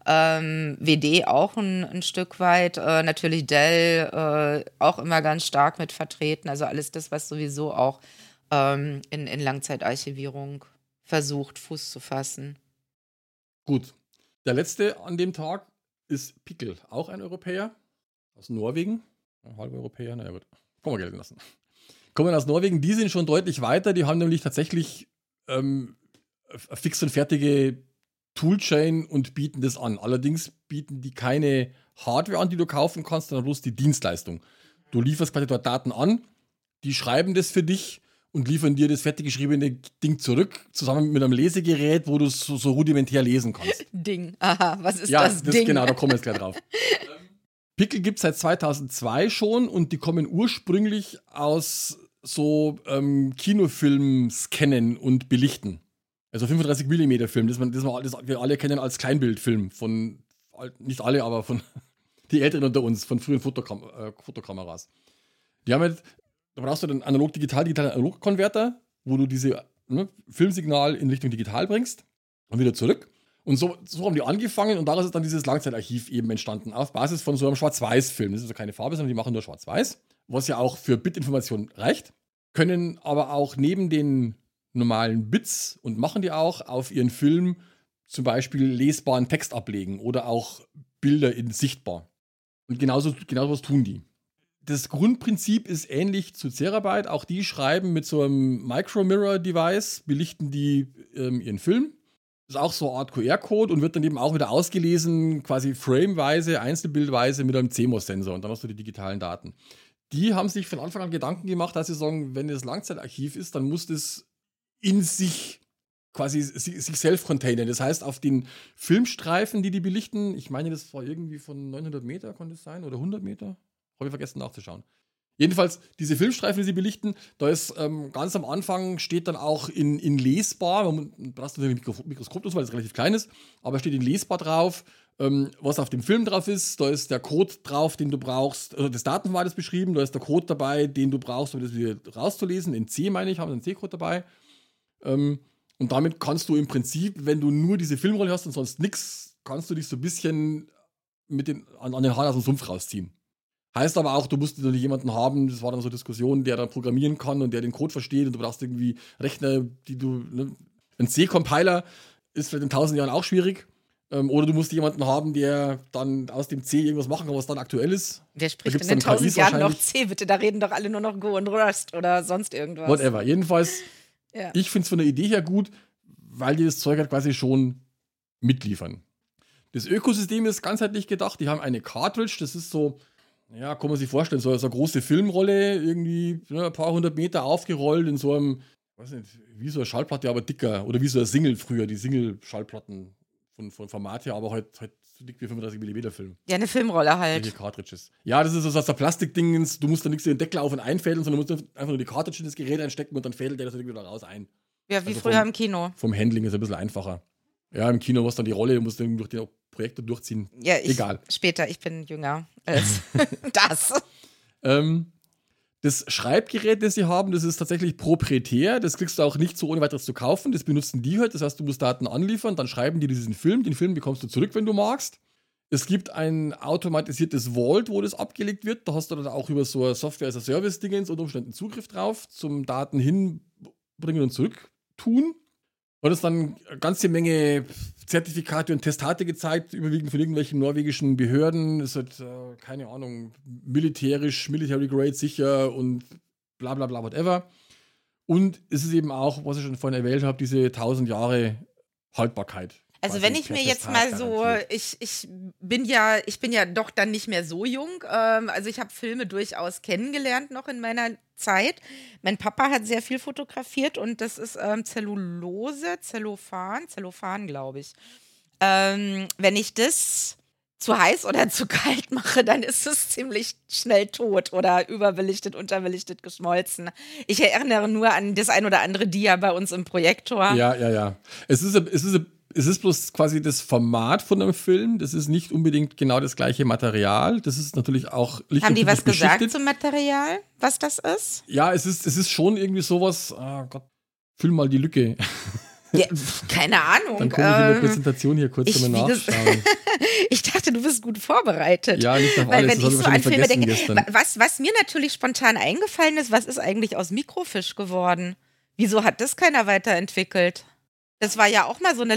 WD auch ein Stück weit, natürlich Dell auch immer ganz stark mit vertreten, also alles das, was sowieso auch in Langzeitarchivierung versucht, Fuß zu fassen. Gut, der letzte an dem Tag ist Pickel, auch ein Europäer aus Norwegen, ein halber Europäer, naja gut, kann man gelten lassen. Kommen aus Norwegen, die sind schon deutlich weiter, die haben nämlich tatsächlich fix und fertige Toolchain und bieten das an. Allerdings bieten die keine Hardware an, die du kaufen kannst, sondern bloß die Dienstleistung. Du lieferst quasi dort Daten an, die schreiben das für dich und liefern dir das fertig geschriebene Ding zurück, zusammen mit einem Lesegerät, wo du es so rudimentär lesen kannst. Ding, aha, was ist das Ding? Ja, genau, da kommen wir jetzt gleich drauf. Pickel gibt es seit 2002 schon und die kommen ursprünglich aus so Kinofilm scannen und belichten. Also 35mm Film, das wir alle kennen als Kleinbildfilm von, nicht alle, aber von die Älteren unter uns, von frühen Fotokameras. Die haben halt, da brauchst du dann Analog-Digital-Analog-Konverter, wo du diese Filmsignal in Richtung digital bringst und wieder zurück. Und so haben die angefangen und daraus ist dann dieses Langzeitarchiv eben entstanden, auf Basis von so einem Schwarz-Weiß-Film. Das ist also keine Farbe, sondern die machen nur Schwarz-Weiß, was ja auch für Bitinformation reicht, können aber auch neben den normalen Bits und machen die auch auf ihren Film zum Beispiel lesbaren Text ablegen oder auch Bilder in sichtbar. Und genau was tun die. Das Grundprinzip ist ähnlich zu Terabyte. Auch die schreiben mit so einem Micro-Mirror-Device, belichten die ihren Film. Das ist auch so eine Art QR-Code und wird dann eben auch wieder ausgelesen, quasi frameweise, einzelbildweise mit einem CMOS-Sensor. Und dann hast du die digitalen Daten. Die haben sich von Anfang an Gedanken gemacht, dass sie sagen, wenn das Langzeitarchiv ist, dann muss das in sich quasi sich self-containen. Das heißt, auf den Filmstreifen, die belichten, ich meine, das war irgendwie von 900 Meter, konnte es sein, oder 100 Meter? Habe ich vergessen nachzuschauen. Jedenfalls, diese Filmstreifen, die sie belichten, da ist ganz am Anfang steht dann auch in lesbar, man braucht natürlich ein Mikroskop, weil es relativ klein ist, aber steht in lesbar drauf, was auf dem Film drauf ist. Da ist der Code drauf, den du brauchst, also das Datenformat ist beschrieben, da ist der Code dabei, den du brauchst, um das wieder rauszulesen. In C, meine ich, haben sie einen C-Code dabei. Und damit kannst du im Prinzip, wenn du nur diese Filmrolle hast und sonst nichts, kannst du dich so ein bisschen an den Haaren aus dem Sumpf rausziehen. Heißt aber auch, du musst natürlich jemanden haben, das war dann so eine Diskussion, der dann programmieren kann und der den Code versteht und du brauchst irgendwie Rechner, ein C-Compiler ist vielleicht in 1000 Jahren auch schwierig. Oder du musst jemanden haben, der dann aus dem C irgendwas machen kann, was dann aktuell ist. Wer spricht in den 1000 Jahren noch C, bitte? Da reden doch alle nur noch Go und Rust oder sonst irgendwas. Whatever. Jedenfalls, ja. Ich finde es von der Idee her gut, weil die das Zeug halt quasi schon mitliefern. Das Ökosystem ist ganzheitlich gedacht. Die haben eine Cartridge, das ist so, Ja, kann man sich vorstellen, so eine große Filmrolle, irgendwie ein paar 100 Meter aufgerollt in so einem, weiß nicht, wie so eine Schallplatte, aber dicker. Oder wie so ein Single früher, die Single-Schallplatten von Format her, aber halt so dick wie 35 mm Film. Ja, eine Filmrolle halt. Solche Cartridges. Ja, das ist so ein Plastikding, du musst da nichts in den Deckel auf und einfädeln, sondern du musst einfach nur die Cartridge in das Gerät einstecken und dann fädelt der das wieder raus ein. Ja, wie also früher im Kino. Vom Handling ist es ein bisschen einfacher. Ja, im Kino musst du dann die Rolle, musst du durch den Projektor durchziehen. Ja, egal. Später, ich bin jünger als das. Das Schreibgerät, das sie haben, das ist tatsächlich proprietär. Das kriegst du auch nicht so ohne weiteres zu kaufen. Das benutzen die halt. Das heißt, du musst Daten anliefern, dann schreiben die diesen Film. Den Film bekommst du zurück, wenn du magst. Es gibt ein automatisiertes Vault, wo das abgelegt wird. Da hast du dann auch über so ein Software-as-a-Service-Dingens unter Umständen Zugriff drauf, zum Daten hinbringen und zurück tun. Und es dann eine ganze Menge Zertifikate und Testate gezeigt, überwiegend von irgendwelchen norwegischen Behörden. Es hat, keine Ahnung, Military Grade sicher und bla bla bla, whatever. Und es ist eben auch, was ich schon vorhin erwähnt habe, diese 1000 Jahre Haltbarkeit. Also wenn ich mir jetzt mal so, ich bin ja doch dann nicht mehr so jung, also ich habe Filme durchaus kennengelernt noch in meiner Zeit. Mein Papa hat sehr viel fotografiert und das ist Zellophan, glaube ich. Wenn ich das zu heiß oder zu kalt mache, dann ist es ziemlich schnell tot oder überbelichtet, unterbelichtet, geschmolzen. Ich erinnere nur an das ein oder andere Dia bei uns im Projektor. Ja. Es ist bloß quasi das Format von einem Film. Das ist nicht unbedingt genau das gleiche Material. Das ist natürlich auch Licht Haben die was gesagt zum Material, was das ist? Ja, es ist schon irgendwie sowas. Oh Gott, füll mal die Lücke. Ja, keine Ahnung. Dann komme ich in der Präsentation hier kurz nochmal nachschauen. Ich dachte, du bist gut vorbereitet. Ja, nicht auf alles. Weil wenn ich so an Filme denke, was mir natürlich spontan eingefallen ist, was ist eigentlich aus Mikrofisch geworden? Wieso hat das keiner weiterentwickelt? Das war ja auch mal so eine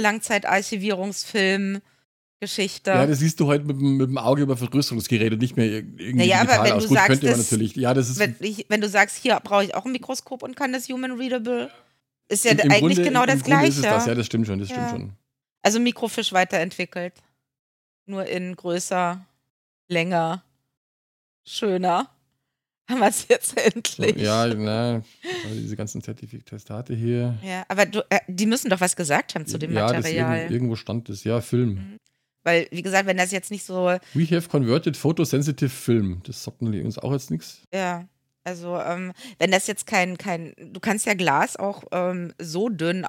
Langzeitarchivierungsfilm-Geschichte. Ja, das siehst du heute mit dem Auge über Vergrößerungsgeräte nicht mehr irgendwie digital aber wenn aus. Du Gut, sagst, könnte man natürlich. Ja, das ist wenn du sagst, hier brauche ich auch ein Mikroskop und kann das Human Readable, ist ja im eigentlich Grunde, genau das Gleiche. Ist es das. Ja, das stimmt schon. Also Mikrofisch weiterentwickelt. Nur in größer, länger, schöner. Haben wir es jetzt endlich. So, ja, diese ganzen Zertifikate hier. Ja, aber die müssen doch was gesagt haben zu dem Material. Irgendwo stand das, ja, Film. Weil, wie gesagt, wenn das jetzt nicht so... We have converted photosensitive film. Das sagt uns auch jetzt nichts. Ja, also wenn das jetzt kein... Du kannst ja Glas auch so dünn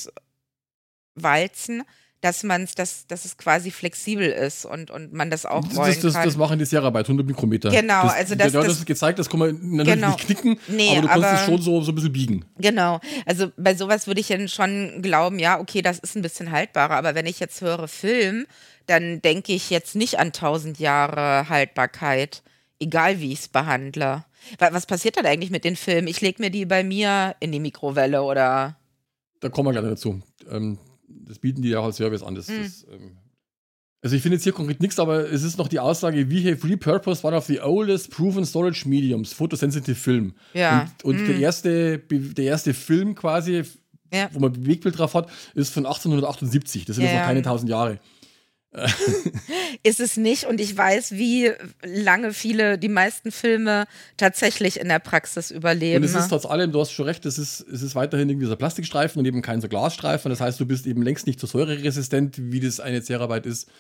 auswalzen, dass es quasi flexibel ist und man das auch rollen kann. Das machen die Serarbeit, 100 Mikrometer. Genau, das ist gezeigt, das kann man natürlich nicht knicken, aber du kannst es schon so ein bisschen biegen. Genau, also bei sowas würde ich dann schon glauben, ja, okay, das ist ein bisschen haltbarer, aber wenn ich jetzt höre Film, dann denke ich jetzt nicht an 1000 Jahre Haltbarkeit, egal wie ich es behandle. Was passiert dann eigentlich mit den Filmen? Ich lege mir die bei mir in die Mikrowelle oder... Da kommen wir gleich dazu. Das bieten die ja auch als Service an. Also ich finde jetzt hier konkret nichts, aber es ist noch die Aussage, we have repurposed one of the oldest proven storage mediums, photosensitive film. Ja. Und der erste Film quasi, wo man Bewegtbild drauf hat, ist von 1878. Das sind jetzt noch keine 1000 Jahre. Ist es nicht, und ich weiß, wie lange die meisten Filme tatsächlich in der Praxis überleben. Und es ist trotz allem, du hast schon recht, es ist weiterhin irgendwie so ein Plastikstreifen und eben kein so Glasstreifen. Das heißt, du bist eben längst nicht so säureresistent, wie das eine Serarbeit ist.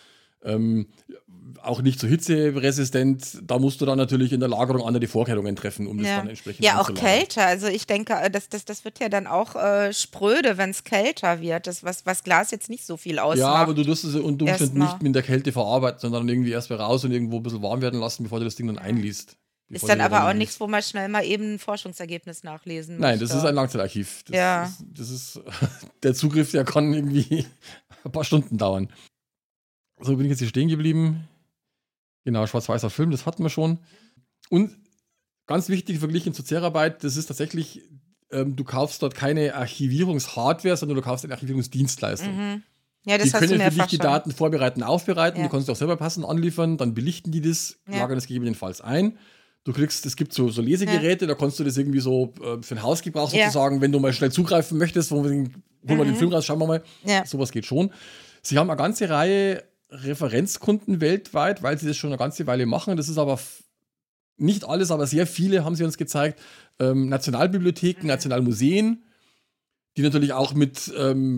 Auch nicht so hitzeresistent. Da musst du dann natürlich in der Lagerung andere Vorkehrungen treffen, um das dann entsprechend Ja, auch kälter. Also ich denke, das wird ja dann auch spröde, wenn es kälter wird. Das, was Glas jetzt nicht so viel ausmacht. Ja, aber du wirst es unter Umständen nicht mit der Kälte verarbeiten, sondern irgendwie erst mal raus und irgendwo ein bisschen warm werden lassen, bevor du das Ding dann einliest. Ist dann aber auch nichts, wo man schnell mal eben ein Forschungsergebnis nachlesen muss. Nein, das ist ein Langzeitarchiv. Das ist der Zugriff, der kann irgendwie ein paar Stunden dauern. So bin ich jetzt hier stehen geblieben. Genau, schwarz-weißer Film, das hatten wir schon. Und ganz wichtig verglichen zur Serarbeit, das ist tatsächlich, du kaufst dort keine Archivierungshardware, sondern du kaufst eine Archivierungsdienstleistung. Mhm. Ja, das die hast können du mir für dich die Daten vorbereiten, aufbereiten, die kannst du auch selber passend anliefern, dann belichten die das, lagern das gegebenenfalls ein. Es gibt so Lesegeräte, da kannst du das irgendwie so für den Hausgebrauch sozusagen, wenn du mal schnell zugreifen möchtest, hol mal den Film raus, schauen wir mal. Ja. Sowas geht schon. Sie haben eine ganze Reihe Referenzkunden weltweit, weil sie das schon eine ganze Weile machen. Das ist aber nicht alles, aber sehr viele haben sie uns gezeigt, Nationalbibliotheken, Nationalmuseen, die natürlich auch mit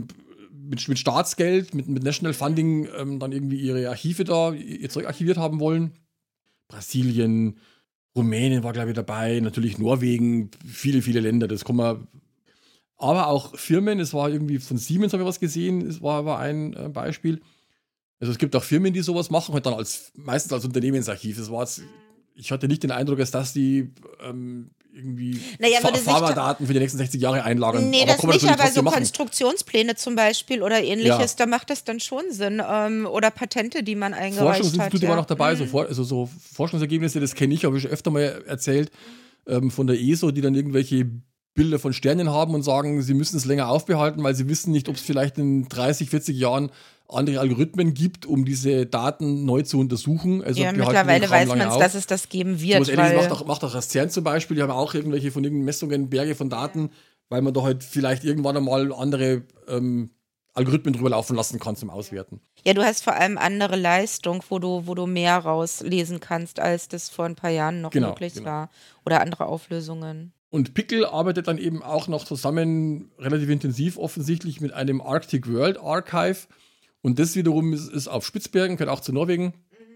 Staatsgeld, mit National Funding dann irgendwie ihre Archive da, ihr Zeug archiviert haben wollen. Brasilien, Rumänien war, glaube ich, dabei, natürlich Norwegen, viele, viele Länder, das kann man. Aber auch Firmen, es war irgendwie von Siemens, habe ich was gesehen, es war ein Beispiel. Also es gibt auch Firmen, die sowas machen, halt dann meistens als Unternehmensarchiv. Ich hatte nicht den Eindruck, dass die irgendwie Pharmadaten für die nächsten 60 Jahre einlagern. Nee, aber das nicht, aber so machen. Konstruktionspläne zum Beispiel oder ähnliches, da macht das dann schon Sinn. Oder Patente, die man eingereicht hat. Forschungsinstitute waren noch dabei, so Forschungsergebnisse, das kenne ich, habe ich schon öfter mal erzählt, von der ESO, die dann irgendwelche Bilder von Sternen haben und sagen, sie müssen es länger aufbehalten, weil sie wissen nicht, ob es vielleicht in 30, 40 Jahren andere Algorithmen gibt, um diese Daten neu zu untersuchen. Also ja, mittlerweile weiß man es, dass es das geben wird. So was macht auch das CERN zum Beispiel. Die haben auch irgendwelche von irgendwelchen Messungen, Berge von Daten, weil man da halt vielleicht irgendwann einmal andere Algorithmen drüber laufen lassen kann zum Auswerten. Ja, du hast vor allem andere Leistung, wo du mehr rauslesen kannst, als das vor ein paar Jahren noch möglich war. Oder andere Auflösungen. Und Pickel arbeitet dann eben auch noch zusammen, relativ intensiv offensichtlich, mit einem Arctic World Archive. Und das wiederum ist auf Spitzbergen, gehört auch zu Norwegen,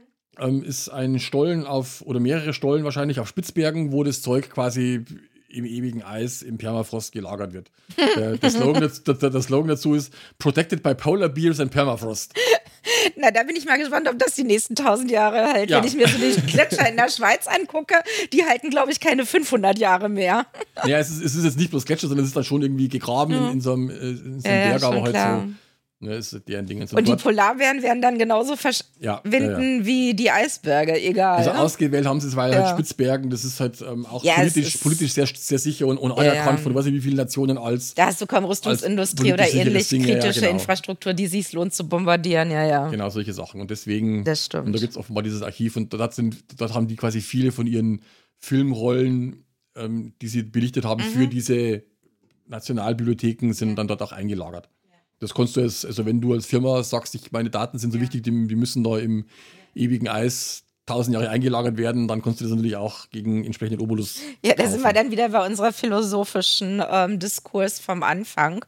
ist ein Stollen oder mehrere Stollen wahrscheinlich auf Spitzbergen, wo das Zeug quasi im ewigen Eis, im Permafrost gelagert wird. Der Slogan dazu ist Protected by Polar Bears and Permafrost. Na, da bin ich mal gespannt, ob das die nächsten 1000 Jahre hält. Ja. Wenn ich mir so die Gletscher in der Schweiz angucke, die halten, glaube ich, keine 500 Jahre mehr. Ja, es ist jetzt nicht bloß Gletscher, sondern es ist dann schon irgendwie gegraben in so einem Berg, aber halt so. Ne, ist deren Ding. Und die Polarbären werden dann genauso verschwinden wie die Eisberge, egal. Also ausgewählt haben sie es, weil halt Spitzbergen, das ist halt auch politisch sehr, sehr sicher und anerkannt von weiß nicht wie vielen Nationen als. Da hast du kaum Rüstungsindustrie oder ähnlich kritische Infrastruktur, die sich lohnt zu bombardieren, Genau, solche Sachen. Und deswegen, das stimmt. Und da gibt es offenbar dieses Archiv und dort haben die quasi viele von ihren Filmrollen, die sie belichtet haben, für diese Nationalbibliotheken, sind dann dort auch eingelagert. Das kannst du also wenn du als Firma sagst, meine Daten sind so wichtig, die müssen da im ewigen Eis 1000 Jahre eingelagert werden, dann kannst du das natürlich auch gegen entsprechenden Obolus Ja, da sind wir dann wieder bei unserer philosophischen Diskurs vom Anfang.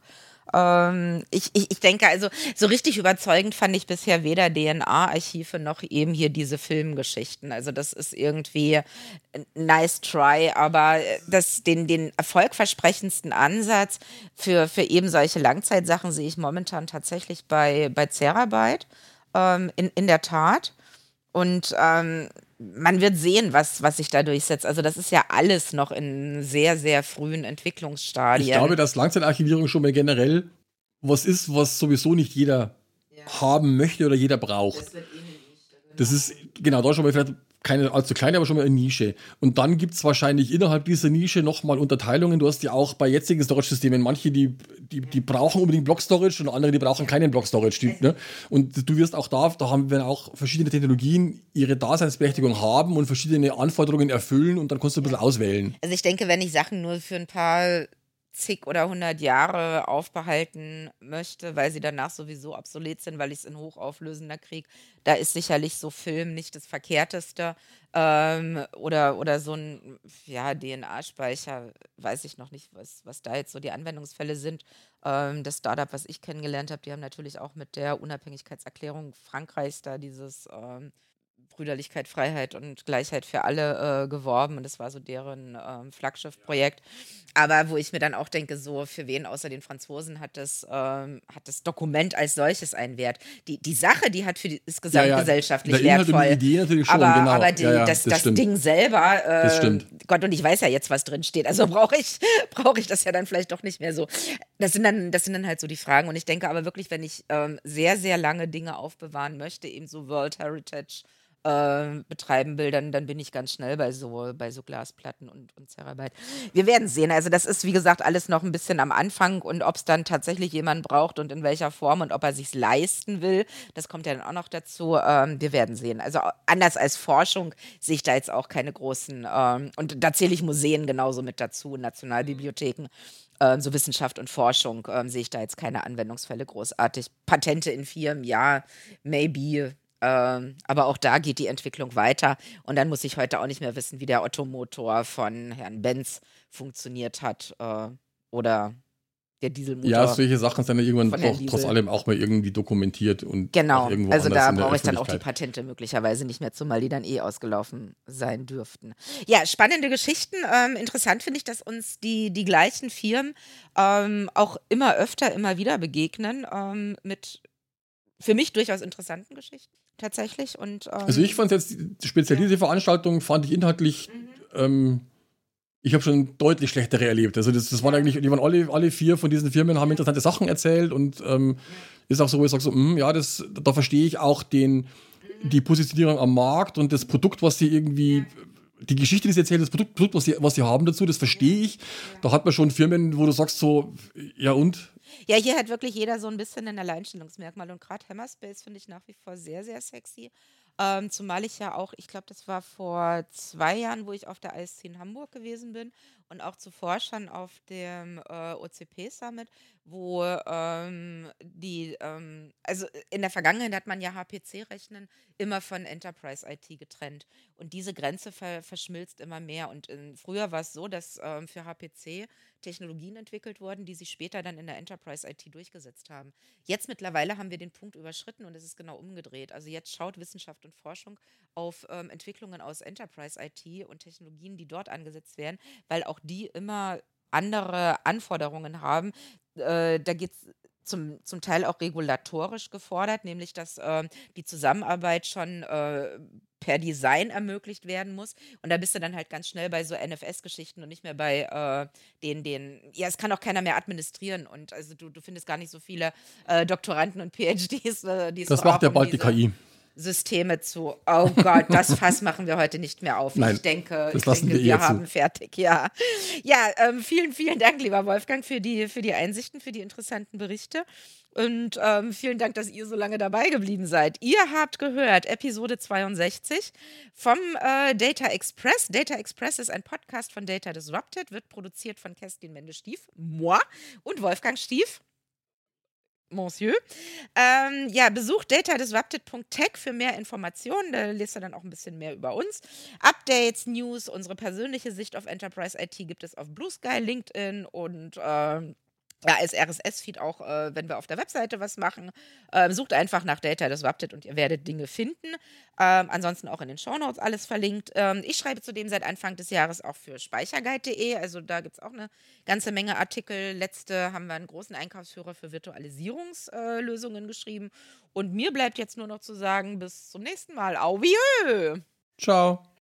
Ich denke, also so richtig überzeugend fand ich bisher weder DNA-Archive noch eben hier diese Filmgeschichten. Also das ist irgendwie nice try, aber den erfolgversprechendsten Ansatz für eben solche Langzeitsachen sehe ich momentan tatsächlich bei Terabyte, in der Tat. Und man wird sehen, was sich da durchsetzt. Also das ist ja alles noch in sehr, sehr frühen Entwicklungsstadien. Ich glaube, dass Langzeitarchivierung schon mal generell was ist, was sowieso nicht jeder haben möchte oder jeder braucht. Das ist, genau, da schon mal vielleicht keine allzu kleine, aber schon mal eine Nische. Und dann gibt es wahrscheinlich innerhalb dieser Nische nochmal Unterteilungen. Du hast ja auch bei jetzigen Storage-Systemen manche, die brauchen unbedingt Block-Storage und andere, die brauchen keinen Block-Storage. Ne? Und du wirst auch da haben wir auch verschiedene Technologien ihre Daseinsberechtigung haben und verschiedene Anforderungen erfüllen und dann kannst du ein bisschen auswählen. Also ich denke, wenn ich Sachen nur für ein paar zig oder 100 Jahre aufbehalten möchte, weil sie danach sowieso obsolet sind, weil ich es in hochauflösender kriege, da ist sicherlich so Film nicht das Verkehrteste. Oder so ein DNA-Speicher, weiß ich noch nicht, was da jetzt so die Anwendungsfälle sind. Das Startup, was ich kennengelernt habe, die haben natürlich auch mit der Unabhängigkeitserklärung Frankreichs da dieses Brüderlichkeit, Freiheit und Gleichheit für alle geworben und das war so deren Flaggschiff-Projekt. Aber wo ich mir dann auch denke, so für wen außer den Franzosen hat das Dokument als solches einen Wert. Die Sache, die ist gesamtgesellschaftlich wertvoll. Die Idee natürlich schon, aber genau. Das Ding selber, das stimmt. Gott, und ich weiß ja jetzt, was drin steht. Also brauche ich das ja dann vielleicht doch nicht mehr so. Das sind dann halt so die Fragen. Und ich denke aber wirklich, wenn ich sehr, sehr lange Dinge aufbewahren möchte, eben so World Heritage betreiben will, dann bin ich ganz schnell bei so Glasplatten und Terabyte. Wir werden sehen. Also das ist, wie gesagt, alles noch ein bisschen am Anfang und ob es dann tatsächlich jemand braucht und in welcher Form und ob er sich's leisten will, das kommt ja dann auch noch dazu. Wir werden sehen. Also anders als Forschung sehe ich da jetzt auch keine großen und da zähle ich Museen genauso mit dazu, Nationalbibliotheken. So Wissenschaft und Forschung sehe ich da jetzt keine Anwendungsfälle großartig. Patente in Firmen, ja, maybe. Aber auch da geht die Entwicklung weiter. Und dann muss ich heute auch nicht mehr wissen, wie der Ottomotor von Herrn Benz funktioniert hat oder der Dieselmotor. Ja, solche Sachen sind ja irgendwann trotz allem auch mal irgendwie dokumentiert. Und genau, irgendwo also da brauche ich dann auch die Patente möglicherweise nicht mehr, zumal die dann ausgelaufen sein dürften. Ja, spannende Geschichten. Interessant finde ich, dass uns die gleichen Firmen auch immer öfter, immer wieder begegnen mit für mich durchaus interessanten Geschichten tatsächlich. Und, also ich fand jetzt speziell diese Veranstaltung, fand ich inhaltlich, ich habe schon deutlich schlechtere erlebt. Also das waren eigentlich, die waren alle 4 von diesen Firmen, haben interessante Sachen erzählt und ist auch so, wo ich sage so, ja, da verstehe ich auch die Positionierung am Markt und das Produkt, was sie irgendwie, die Geschichte, die sie erzählen, das Produkt, was sie haben dazu, das verstehe ich. Da hat man schon Firmen, wo du sagst so, ja und? Ja, hier hat wirklich jeder so ein bisschen ein Alleinstellungsmerkmal und gerade Hammerspace finde ich nach wie vor sehr, sehr sexy. Zumal ich ja auch, ich glaube, das war vor 2 Jahren, wo ich auf der ISC in Hamburg gewesen bin und auch zuvor schon auf dem OCP-Summit, wo also in der Vergangenheit hat man ja HPC-Rechnen immer von Enterprise IT getrennt und diese Grenze verschmilzt immer mehr und früher war es so, dass für HPC Technologien entwickelt wurden, die sich später dann in der Enterprise IT durchgesetzt haben. Jetzt mittlerweile haben wir den Punkt überschritten und es ist genau umgedreht. Also jetzt schaut Wissenschaft und Forschung auf Entwicklungen aus Enterprise IT und Technologien, die dort angesetzt werden, weil auch die immer andere Anforderungen haben. Da geht es zum Teil auch regulatorisch gefordert, nämlich dass die Zusammenarbeit schon per Design ermöglicht werden muss. Und da bist du dann halt ganz schnell bei so NFS-Geschichten und nicht mehr bei ja, es kann auch keiner mehr administrieren. Und also du findest gar nicht so viele Doktoranden und PhDs, die es das macht ja bald die KI. Systeme zu. Oh Gott, das Fass machen wir heute nicht mehr auf. Nein, ich denke wir haben fertig, ja. Ja, vielen, vielen Dank, lieber Wolfgang, für die Einsichten, für die interessanten Berichte. Und vielen Dank, dass ihr so lange dabei geblieben seid. Ihr habt gehört Episode 62 vom Data Express. Data Express ist ein Podcast von Data Disrupted, wird produziert von Kerstin Mende-Stief, moi, und Wolfgang Stief. Monsieur. Ja, besucht datadisrupted.tech für mehr Informationen. Da lest ihr dann auch ein bisschen mehr über uns. Updates, News, unsere persönliche Sicht auf Enterprise IT gibt es auf Blue Sky, LinkedIn und ja, als RSS-Feed auch, wenn wir auf der Webseite was machen. Sucht einfach nach Data Disrupted und ihr werdet Dinge finden. Ansonsten auch in den Shownotes alles verlinkt. Ich schreibe zudem seit Anfang des Jahres auch für speicherguide.de. Also da gibt es auch eine ganze Menge Artikel. Letzte haben wir einen großen Einkaufsführer für Virtualisierungslösungen geschrieben. Und mir bleibt jetzt nur noch zu sagen, bis zum nächsten Mal. Au vieux! Ciao.